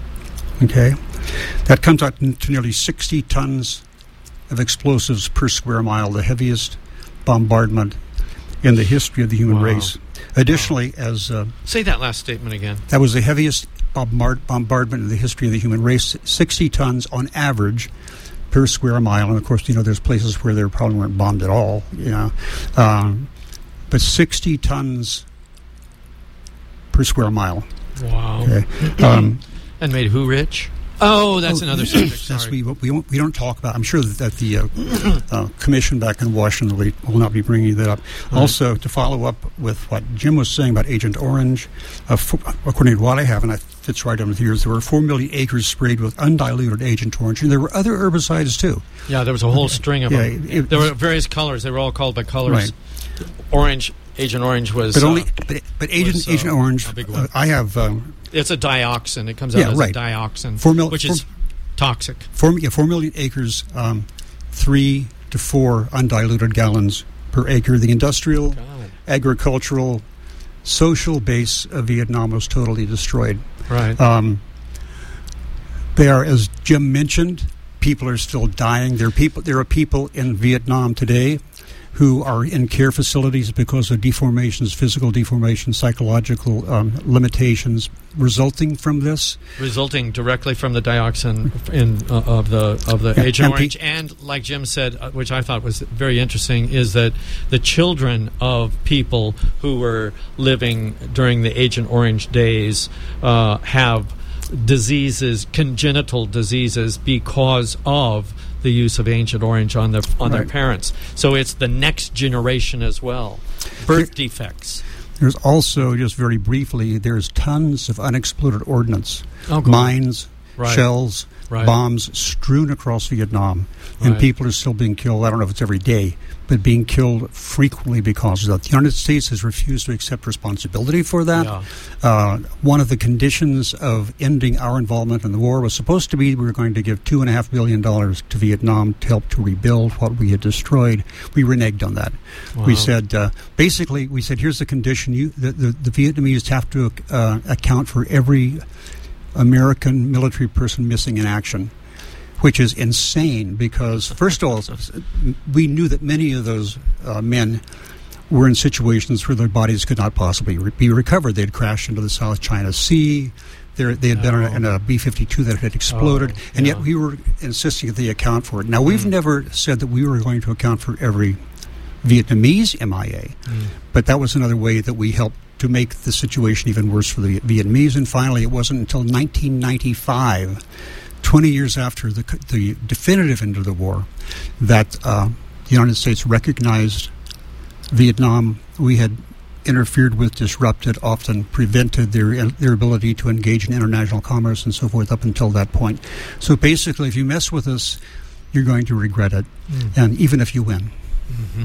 Speaker 2: Okay? That comes out to nearly sixty tons of explosives per square mile, the heaviest bombardment in the history of the human
Speaker 1: Wow.
Speaker 2: race. Additionally, as uh,
Speaker 1: Say that last statement again.
Speaker 2: that was the heaviest bombard- bombardment in the history of the human race, sixty tons on average per square mile. And of course, you know, there's places where there probably weren't bombed at all, you know. Um, but sixty tons per square mile.
Speaker 1: Wow.
Speaker 2: Okay. Um,
Speaker 1: And made who rich? Oh, that's
Speaker 2: Oh,
Speaker 1: another subject.
Speaker 2: That's
Speaker 1: Sorry.
Speaker 2: we, we, won't, we don't talk about. I'm sure that, that the uh, uh, commission back in Washington will, will not be bringing that up.
Speaker 1: Right.
Speaker 2: Also, to follow up with what Jim was saying about Agent Orange, uh, for, according to what I have, and I fits right on with yours, there were four million acres sprayed with undiluted Agent Orange, and there were other herbicides too.
Speaker 1: Yeah, there was a whole string of
Speaker 2: Yeah,
Speaker 1: them.
Speaker 2: it-
Speaker 1: there were various colors. They were all called by colors.
Speaker 2: Right.
Speaker 1: Orange, Agent Orange was.
Speaker 2: But only,
Speaker 1: uh,
Speaker 2: but, but Agent
Speaker 1: was, uh,
Speaker 2: Agent Orange,
Speaker 1: a big
Speaker 2: uh,
Speaker 1: one.
Speaker 2: I have um,
Speaker 1: it's a dioxin. It comes out
Speaker 2: Yeah,
Speaker 1: as
Speaker 2: right.
Speaker 1: a dioxin,
Speaker 2: Four mil-
Speaker 1: which
Speaker 2: four-
Speaker 1: is toxic.
Speaker 2: four, yeah, four million acres, um, three to four undiluted gallons per acre. The industrial,
Speaker 1: God.
Speaker 2: agricultural, social base of Vietnam was totally destroyed.
Speaker 1: Right.
Speaker 2: Um, there, as Jim mentioned, people are still dying. There are people. There are people in Vietnam today who are in care facilities because of deformations, physical deformations, psychological um, limitations resulting from this.
Speaker 1: Resulting directly from the dioxin in uh, of the of the
Speaker 2: Yeah,
Speaker 1: Agent
Speaker 2: and pe-
Speaker 1: Orange, and like Jim said, uh, which I thought was very interesting, is that the children of people who were living during the Agent Orange days uh, have diseases, congenital diseases, because of the use of Agent Orange on their on their
Speaker 2: Right.
Speaker 1: parents. So it's the next generation as well. Birth defects.
Speaker 2: There's also, just very briefly, there's tons of unexploded ordnance,
Speaker 1: Oh, God.
Speaker 2: mines,
Speaker 1: Right.
Speaker 2: shells,
Speaker 1: Right.
Speaker 2: bombs strewn across Vietnam, and
Speaker 1: Right.
Speaker 2: people are still being killed. I don't know if it's every day, but being killed frequently because of that. The United States has refused to accept responsibility for that.
Speaker 1: Yeah.
Speaker 2: Uh, one of the conditions of ending our involvement in the war was supposed to be we were going to give two and a half billion dollars to Vietnam to help to rebuild what we had destroyed. We reneged on that.
Speaker 1: Wow.
Speaker 2: We said uh, basically we said here's the condition: you the, the, the Vietnamese have to uh, account for every American military person missing in action, which is insane because, first of all, we knew that many of those uh, men were in situations where their bodies could not possibly re- be recovered. They had crashed into the South China Sea. They're, they had been
Speaker 1: Oh.
Speaker 2: in a B fifty-two that had exploded,
Speaker 1: Oh,
Speaker 2: and yet
Speaker 1: yeah.
Speaker 2: we were insisting that they account for it. Now, we've
Speaker 1: Mm.
Speaker 2: never said that we were going to account for every Vietnamese M I A. Mm. But that was another way that we helped to make the situation even worse for the Vietnamese. And finally, it wasn't until nineteen ninety-five, twenty years after the, the definitive end of the war, that uh, the United States recognized Vietnam. We had interfered with, disrupted, often prevented their their ability to engage in international commerce and so forth up until that point. So basically, if you mess with us, you're going to regret it, mm. and even if you win.
Speaker 3: Mm-hmm.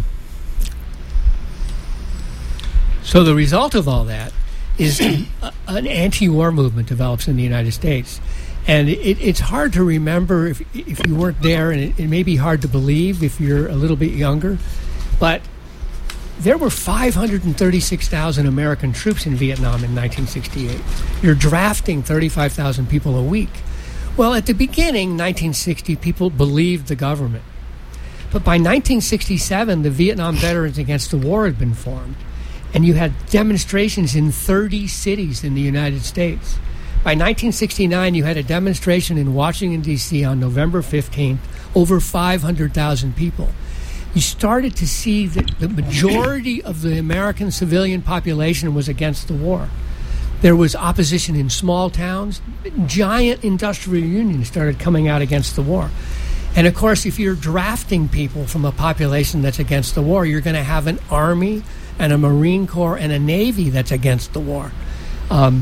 Speaker 3: So the result of all that is a, an anti-war movement develops in the United States. And it, it's hard to remember if, if you weren't there, and it, it may be hard to believe if you're a little bit younger, but there were five hundred thirty-six thousand American troops in Vietnam in nineteen sixty-eight. You're drafting thirty-five thousand people a week. Well, at the beginning, nineteen sixty, people believed the government. But by nineteen sixty-seven, the Vietnam Veterans Against the War had been formed, and you had demonstrations in thirty cities in the United States. By nineteen sixty-nine, you had a demonstration in Washington, D C on November fifteenth, over five hundred thousand people. You started to see that the majority of the American civilian population was against the war. There was opposition in small towns. Giant industrial unions started coming out against the war. And, of course, if you're drafting people from a population that's against the war, you're going to have an Army and a Marine Corps and a Navy that's against the war. Um,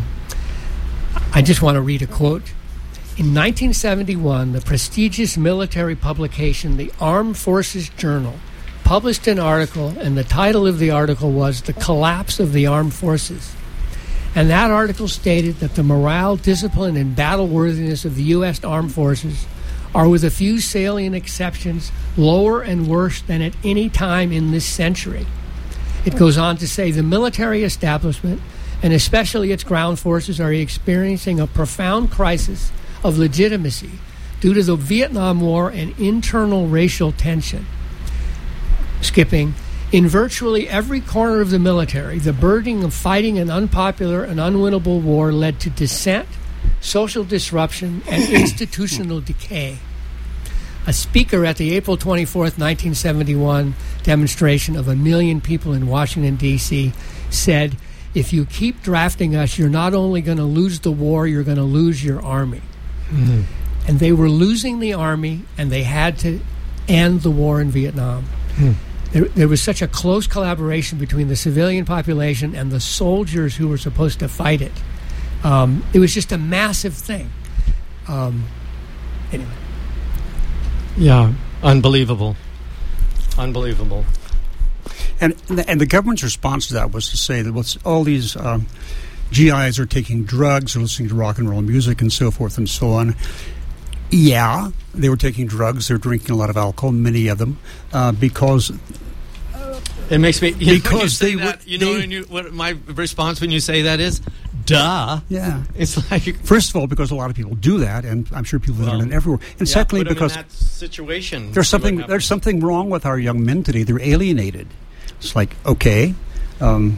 Speaker 3: I just want to read a quote. In nineteen seventy-one, the prestigious military publication, the Armed Forces Journal, published an article, and the title of the article was The Collapse of the Armed Forces. And that article stated that the morale, discipline, and battle worthiness of the U S Armed Forces are, with a few salient exceptions, lower and worse than at any time in this century. It goes on to say the military establishment, and especially its ground forces, are experiencing a profound crisis of legitimacy due to the Vietnam War and internal racial tension. Skipping, in virtually every corner of the military, the burden of fighting an unpopular and unwinnable war led to dissent, social disruption, and institutional decay. A speaker at the April twenty-fourth, nineteen seventy-one demonstration of a million people in Washington, D C said, if you keep drafting us, you're not only going to lose the war, you're going to lose your army. Mm-hmm. And they were losing the army, and they had to end the war in Vietnam. Mm. There, there was such a close collaboration between the civilian population and the soldiers who were supposed to fight it. Um, it was just a massive thing. Um, anyway.
Speaker 1: Yeah, unbelievable. Unbelievable.
Speaker 2: And and the government's response to that was to say that what's all these um, G Is are taking drugs, they're listening to rock and roll music and so forth and so on. Yeah, they were taking drugs. They were drinking a lot of alcohol, many of them, uh, because
Speaker 1: it makes me you
Speaker 2: because
Speaker 1: know,
Speaker 2: they
Speaker 1: that,
Speaker 2: were.
Speaker 1: You know,
Speaker 2: they,
Speaker 1: when you, what my response when you say that is, duh.
Speaker 2: Yeah,
Speaker 1: it's like
Speaker 2: first of all, because a lot of people do that, and I'm sure people
Speaker 1: well,
Speaker 2: do it everywhere. And
Speaker 1: yeah,
Speaker 2: secondly,
Speaker 1: put them
Speaker 2: because
Speaker 1: in that situation,
Speaker 2: there's something there's something wrong with our young men today. They're alienated. It's like okay. Um,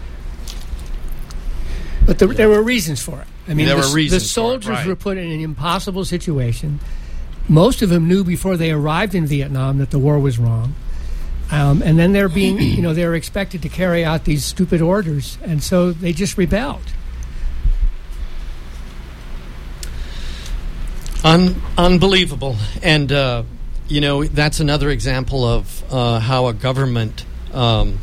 Speaker 3: But there, there were reasons for it. I mean,
Speaker 1: there
Speaker 3: the,
Speaker 1: were reasons
Speaker 3: the soldiers
Speaker 1: for it, right.
Speaker 3: were put in an impossible situation. Most of them knew before they arrived in Vietnam that the war was wrong, um, and then they're being, you know, they're expected to carry out these stupid orders, and so they just rebelled.
Speaker 1: Un- unbelievable, and uh, you know that's another example of uh, how a government. Um,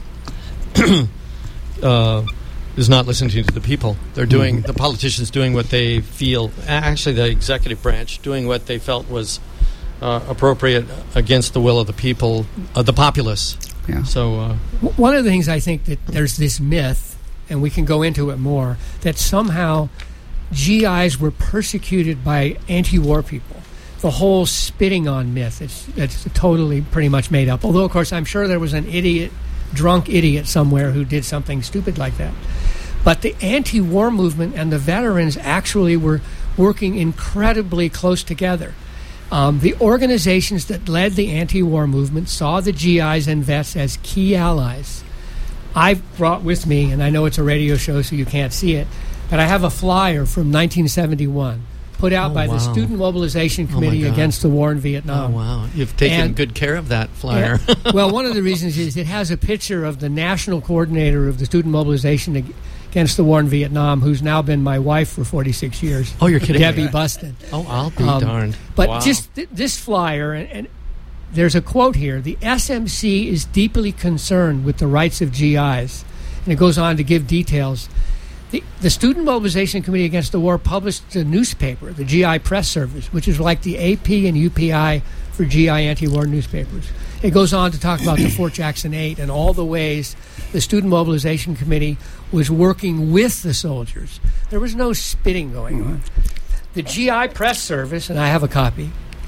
Speaker 1: uh, is not listening to the people. They're doing, mm-hmm. the politicians doing what they feel, actually the executive branch doing what they felt was uh, appropriate against the will of the people, uh, the populace.
Speaker 2: Yeah.
Speaker 1: So uh,
Speaker 3: one of the things I think that there's this myth, and we can go into it more, that somehow G Is were persecuted by anti-war people. The whole spitting on myth, it's, it's totally pretty much made up. Although, of course, I'm sure there was an idiot, drunk idiot somewhere who did something stupid like that. But the anti-war movement and the veterans actually were working incredibly close together. Um, the organizations that led the anti-war movement saw the G Is and vets as key allies. I've brought with me, and I know it's a radio show so you can't see it, but I have a flyer from nineteen seventy-one put out
Speaker 1: Oh,
Speaker 3: by
Speaker 1: wow.
Speaker 3: the Student Mobilization
Speaker 1: Oh, my
Speaker 3: Committee
Speaker 1: God.
Speaker 3: against the war in
Speaker 1: Oh,
Speaker 3: Vietnam.
Speaker 1: wow. You've taken
Speaker 3: And-
Speaker 1: good care of that flyer.
Speaker 3: Yeah. Well, one of the reasons is it has a picture of the national coordinator of the Student Mobilization Ag- Against the War in Vietnam, who's now been my wife for forty-six years.
Speaker 1: Oh, you're kidding
Speaker 3: Debbie
Speaker 1: me.
Speaker 3: Buston.
Speaker 1: Oh, I'll be
Speaker 3: Um,
Speaker 1: darned.
Speaker 3: But
Speaker 1: Wow.
Speaker 3: just th- this flyer, and, and there's a quote here: "The S M C is deeply concerned with the rights of G Is," and it goes on to give details. The, the Student Mobilization Committee Against the War published a newspaper, the G I Press Service, which is like the A P and U P I for G I anti-war newspapers. It goes on to talk about the Fort Jackson Eight and all the ways the Student Mobilization Committee was working with the soldiers. There was no spitting going on. The G I Press Service, and I have a copy,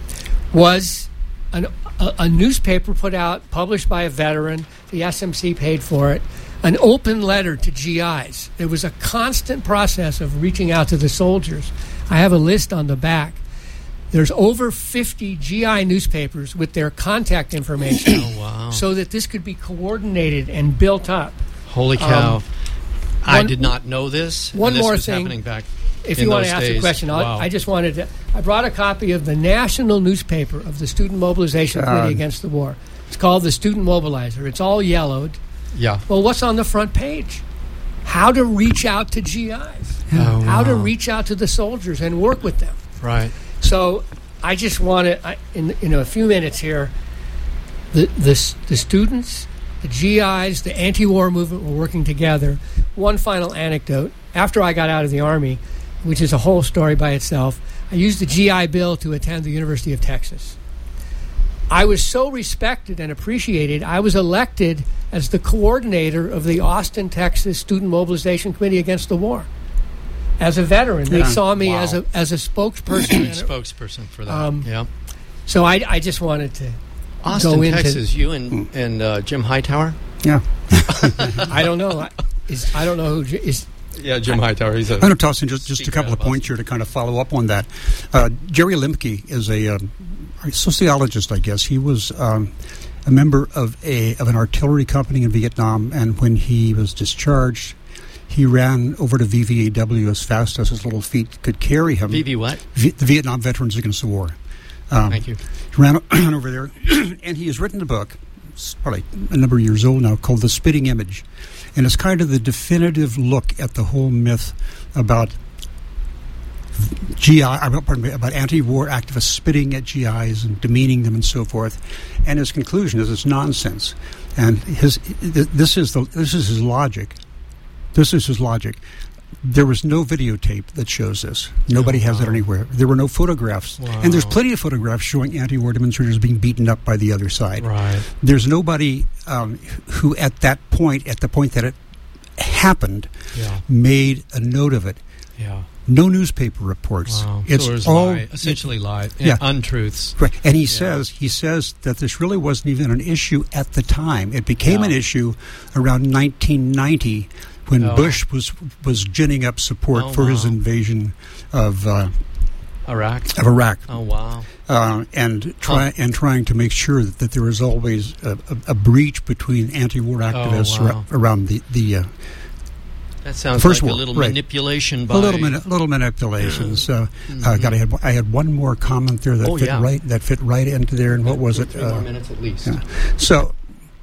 Speaker 3: was an, a, a newspaper put out, published by a veteran. The S M C paid for it. An open letter to G Is. It was a constant process of reaching out to the soldiers. I have a list on the back. There's over fifty G I newspapers with their contact information
Speaker 1: Oh, wow.
Speaker 3: so that this could be coordinated and built up.
Speaker 1: Holy cow.
Speaker 3: Um,
Speaker 1: I
Speaker 3: one-
Speaker 1: did not know this.
Speaker 3: one
Speaker 1: and this
Speaker 3: more
Speaker 1: was
Speaker 3: thing.
Speaker 1: happening back
Speaker 3: If
Speaker 1: in
Speaker 3: you want
Speaker 1: those
Speaker 3: to ask
Speaker 1: days.
Speaker 3: a question, I'll,
Speaker 1: Wow.
Speaker 3: I just wanted to. I brought a copy of the National Newspaper of the Student Mobilization
Speaker 2: Uh,
Speaker 3: Committee Against the War. It's called the Student Mobilizer. It's all yellowed.
Speaker 1: Yeah.
Speaker 3: Well, what's on the front page? How to reach out to G Is.
Speaker 1: Oh,
Speaker 3: How to
Speaker 1: wow.
Speaker 3: reach out to the soldiers and work with them.
Speaker 1: Right.
Speaker 3: So I just want to, I, in, in a few minutes here, the, the, s- the students, the G Is, the anti-war movement were working together. One final anecdote. After I got out of the Army, which is a whole story by itself, I used the G I Bill to attend the University of Texas. I was so respected and appreciated, I was elected as the coordinator of the Austin, Texas Student Mobilization Committee Against the War. As a veteran, they
Speaker 2: Yeah.
Speaker 3: saw me
Speaker 1: Wow.
Speaker 3: as a as a spokesperson. and a-
Speaker 1: Spokesperson for that.
Speaker 3: Um,
Speaker 1: yeah.
Speaker 3: so I, I just wanted to
Speaker 1: Austin,
Speaker 3: go into.
Speaker 1: Texas. You and, and uh, Jim Hightower?
Speaker 2: Yeah.
Speaker 3: I don't know. I- Is I don't know who J- is.
Speaker 1: Yeah, Jim Hightower. He's a
Speaker 2: I'm going to toss in just, just a
Speaker 1: Speaker
Speaker 2: couple
Speaker 1: out
Speaker 2: of
Speaker 1: of
Speaker 2: points here to kind of follow up on that. Uh, Jerry Limke is a, um, a sociologist, I guess. He was um, a member of a of an artillery company in Vietnam, and when he was discharged, he ran over to V V A W as fast as his little feet could carry him.
Speaker 1: V V what?
Speaker 2: V- the Vietnam Veterans Against the War. Um,
Speaker 1: Thank you.
Speaker 2: He ran over there, and he has written a book, it's probably a number of years old now, called The Spitting Image. And it's kind of the definitive look at the whole myth about G I, uh, pardon me, about anti-war activists spitting at G Is and demeaning them and so forth. And his conclusion is it's nonsense. And his this is the this is his logic. This is his logic. There was no videotape that shows this. Nobody
Speaker 1: Oh,
Speaker 2: has it
Speaker 1: wow.
Speaker 2: anywhere. There were no photographs.
Speaker 1: Wow.
Speaker 2: And there's plenty of photographs showing anti-war demonstrators being beaten up by the other side.
Speaker 1: Right.
Speaker 2: There's nobody um, who at that point, at the point that it happened,
Speaker 1: Yeah.
Speaker 2: made a note of it.
Speaker 1: Yeah.
Speaker 2: No newspaper reports.
Speaker 1: Wow.
Speaker 2: It's
Speaker 1: so it was
Speaker 2: all
Speaker 1: lie, essentially lie.
Speaker 2: Yeah.
Speaker 1: Untruths.
Speaker 2: Right. And he
Speaker 1: Yeah.
Speaker 2: says he says that this really wasn't even an issue at the time. It became
Speaker 1: Yeah.
Speaker 2: an issue around nineteen ninety when
Speaker 1: Oh.
Speaker 2: Bush was was ginning up support
Speaker 1: Oh,
Speaker 2: for his
Speaker 1: wow.
Speaker 2: invasion of uh,
Speaker 1: Iraq.
Speaker 2: of Iraq.
Speaker 1: Oh, wow.
Speaker 2: Uh, and try and trying to make sure that, that there was always a, a, a breach between anti-war activists
Speaker 1: wow.
Speaker 2: ar- around the the uh,
Speaker 1: That sounds
Speaker 2: First
Speaker 1: like
Speaker 2: war,
Speaker 1: a little
Speaker 2: right.
Speaker 1: manipulation by...
Speaker 2: a little mani- little manipulation. So, uh, God, I had I had one more comment there that
Speaker 1: Oh,
Speaker 2: fit
Speaker 1: yeah.
Speaker 2: right that fit right into there. And what was it?
Speaker 1: Three more
Speaker 2: Uh,
Speaker 1: minutes at least.
Speaker 2: yeah. So,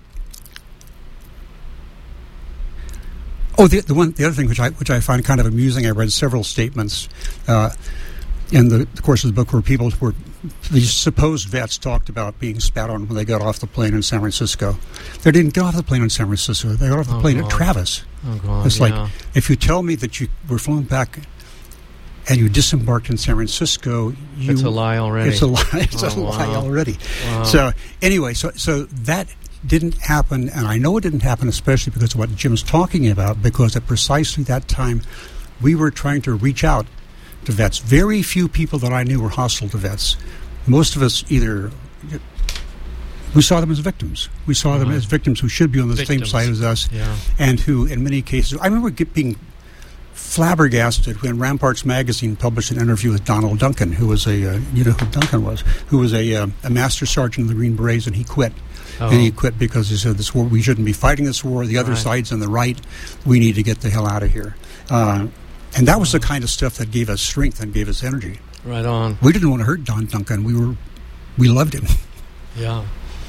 Speaker 2: oh, the, the one, the other thing which I which I find kind of amusing, I read several statements uh, in the, the course of the book where people were these supposed vets talked about being spat on when they got off the plane in San Francisco. They didn't get off the plane in San Francisco. They got off the
Speaker 1: Oh,
Speaker 2: plane
Speaker 1: God.
Speaker 2: at Travis.
Speaker 1: Oh, God.
Speaker 2: It's
Speaker 1: yeah.
Speaker 2: like if you tell me that you were flown back and you disembarked in San Francisco, you,
Speaker 1: It's a lie already.
Speaker 2: It's a lie. It's
Speaker 1: Oh,
Speaker 2: a lie
Speaker 1: wow.
Speaker 2: already.
Speaker 1: Wow.
Speaker 2: So anyway, so so that didn't happen, and I know it didn't happen, especially because of what Jim's talking about. Because at precisely that time, we were trying to reach out to vets. Very few people that I knew were hostile to vets. Most of us either. We saw them as victims. We saw them
Speaker 1: Right.
Speaker 2: as victims who should be on the
Speaker 1: Victims.
Speaker 2: same side as us,
Speaker 1: Yeah.
Speaker 2: and who, in many cases, I remember get, being flabbergasted when Ramparts magazine published an interview with Donald Duncan, who was a, uh, you know who Duncan was, who was a, uh, a master sergeant in the Green Berets, and he quit.
Speaker 1: Oh.
Speaker 2: And he quit because he said, "This war, we shouldn't be fighting this war. The other
Speaker 1: Right.
Speaker 2: side's on the right. We need to get the hell out of here." Uh, and that was the kind of stuff that gave us strength and gave us energy.
Speaker 1: Right on.
Speaker 2: We didn't want to hurt Don Duncan. We were, we loved him.
Speaker 1: Yeah.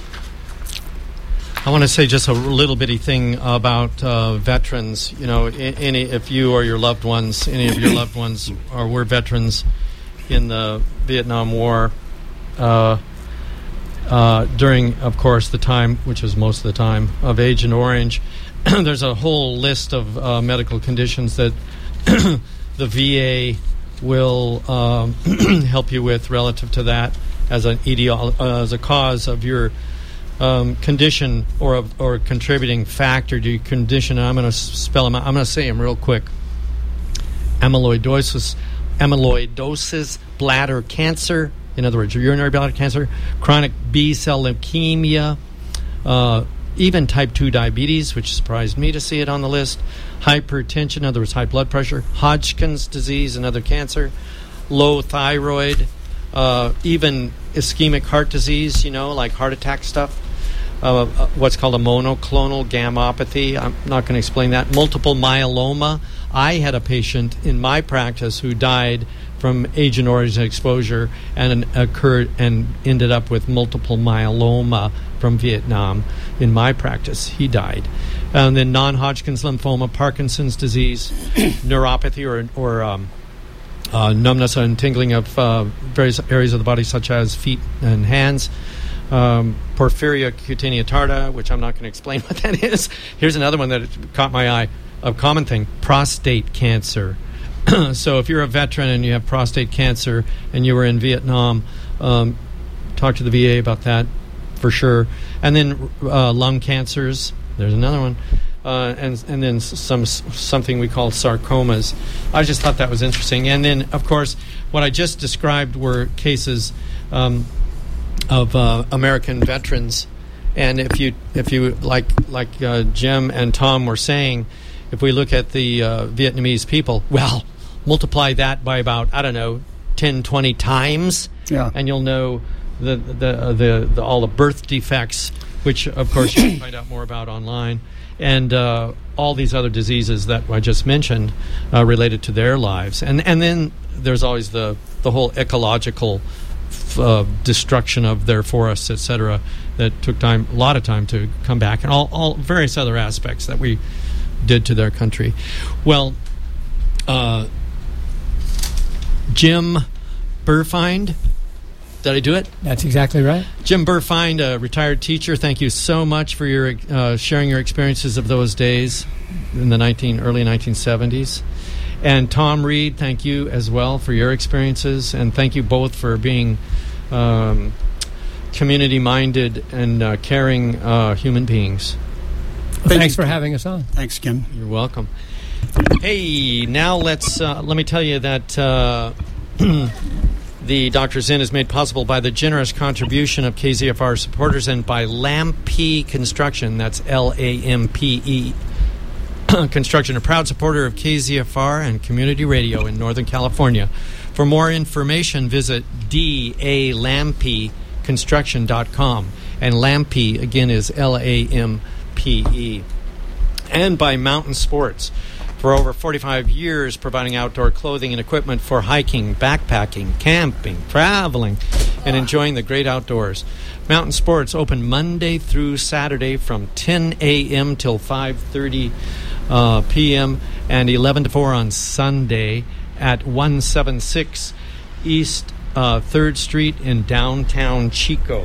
Speaker 1: I want to say just a little bitty thing about uh, veterans. You know, any if you or your loved ones, any of your loved ones, or were veterans in the Vietnam War, uh, uh, during, of course, the time, which was most of the time, of Agent Orange, there's a whole list of uh, medical conditions that the V A will um, help you with relative to that as an etiolo- uh, as a cause of your Um, condition or a, or a contributing factor to your condition. And I'm going to spell them out. I'm going to say them real quick. Amyloidosis, amyloidosis, bladder cancer, in other words, urinary bladder cancer, chronic B-cell leukemia, uh, even type two diabetes, which surprised me to see it on the list, hypertension, in other words, high blood pressure, Hodgkin's disease, another cancer, low thyroid, uh, even ischemic heart disease, you know, like heart attack stuff. Uh, what's called a monoclonal gammopathy. I'm not going to explain that. Multiple myeloma. I had a patient in my practice who died from Agent Orange exposure and occurred and ended up with multiple myeloma from Vietnam. In my practice, he died. And then non-Hodgkin's lymphoma, Parkinson's disease, neuropathy, or or um, uh, numbness and tingling of uh, various areas of the body, such as feet and hands. Um, porphyria cutanea tarda, which I'm not going to explain what that is. Here's another one that caught my eye. A common thing, prostate cancer. So if you're a veteran and you have prostate cancer and you were in Vietnam, um, talk to the V A about that for sure. And then uh, lung cancers. There's another one. Uh, and and then some something we call sarcomas. I just thought that was interesting. And then, of course, what I just described were cases um, of uh, American veterans. And if you if you like like uh, Jim and Tom were saying, if we look at the uh, Vietnamese people, well, multiply that by about, I don't know, ten, twenty times,
Speaker 2: yeah.
Speaker 1: and you'll know the the, uh, the the all the birth defects, which of course you can find out more about online, and uh, all these other diseases that I just mentioned uh, related to their lives. And and then there's always the the whole ecological Uh, destruction of their forests, et cetera, that took time, a lot of time to come back, and all, all various other aspects that we did to their country. Well, uh, Jim Burfind, did I do it?
Speaker 3: That's exactly right.
Speaker 1: Jim Burfind, a retired teacher, thank you so much for your uh, sharing your experiences of those days in the nineteen early nineteen seventies. And Tom Reed, thank you as well for your experiences, and thank you both for being um, community-minded and uh, caring uh, human beings.
Speaker 3: Well, thanks for having us on.
Speaker 2: Thanks, Ken.
Speaker 1: You're welcome. Hey, now let's uh, let me tell you that uh, the Doctor's Inn is made possible by the generous contribution of K Z F R supporters and by Lampe Construction. That's L A M P E. Construction, a proud supporter of K Z F R and community radio in Northern California. For more information, visit d a lampe construction dot com. And Lampe, again, is L A M P E. And by Mountain Sports. For over forty-five years, providing outdoor clothing and equipment for hiking, backpacking, camping, traveling, and enjoying the great outdoors. Mountain Sports open Monday through Saturday from ten a.m. till five thirty Uh, p.m. and eleven to four on Sunday at one seventy-six East uh, third Street in downtown Chico.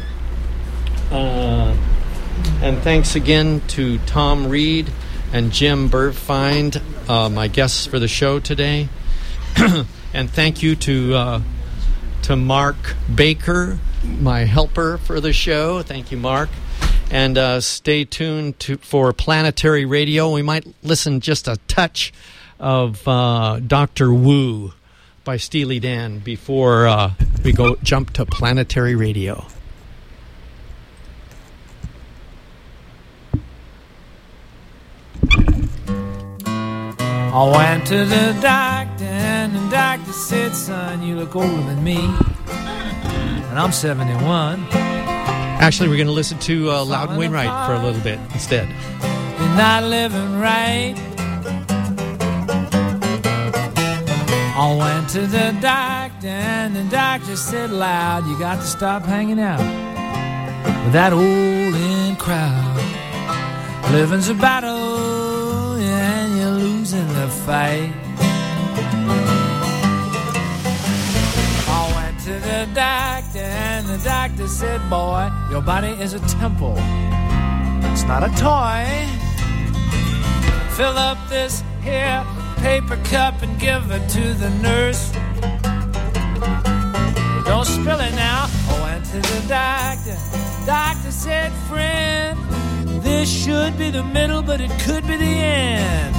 Speaker 1: Uh, and thanks again to Tom Reed and Jim Burfind, uh, my guests for the show today. And thank you to uh, to Mark Baker, my helper for the show. Thank you, Mark. And uh, stay tuned to, for Planetary Radio. We might listen just a touch of uh, Doctor Wu by Steely Dan before uh, we go jump to Planetary Radio.
Speaker 4: I went to the doctor and the doctor said, son, you look older than me. And I'm seventy-one.
Speaker 1: Actually, we're going to listen to uh, Loudon Wainwright for a little bit instead.
Speaker 4: You're not living right. I went to the doctor and the doctor said loud, you got to stop hanging out with that old in crowd. Living's a battle, yeah, and you're losing the fight. I went to the doctor and the doctor said, boy, your body is a temple, it's not a toy. Fill up this here paper cup and give it to the nurse. Don't spill it now. I went to the doctor. Doctor said, friend, this should be the middle, but it could be the end.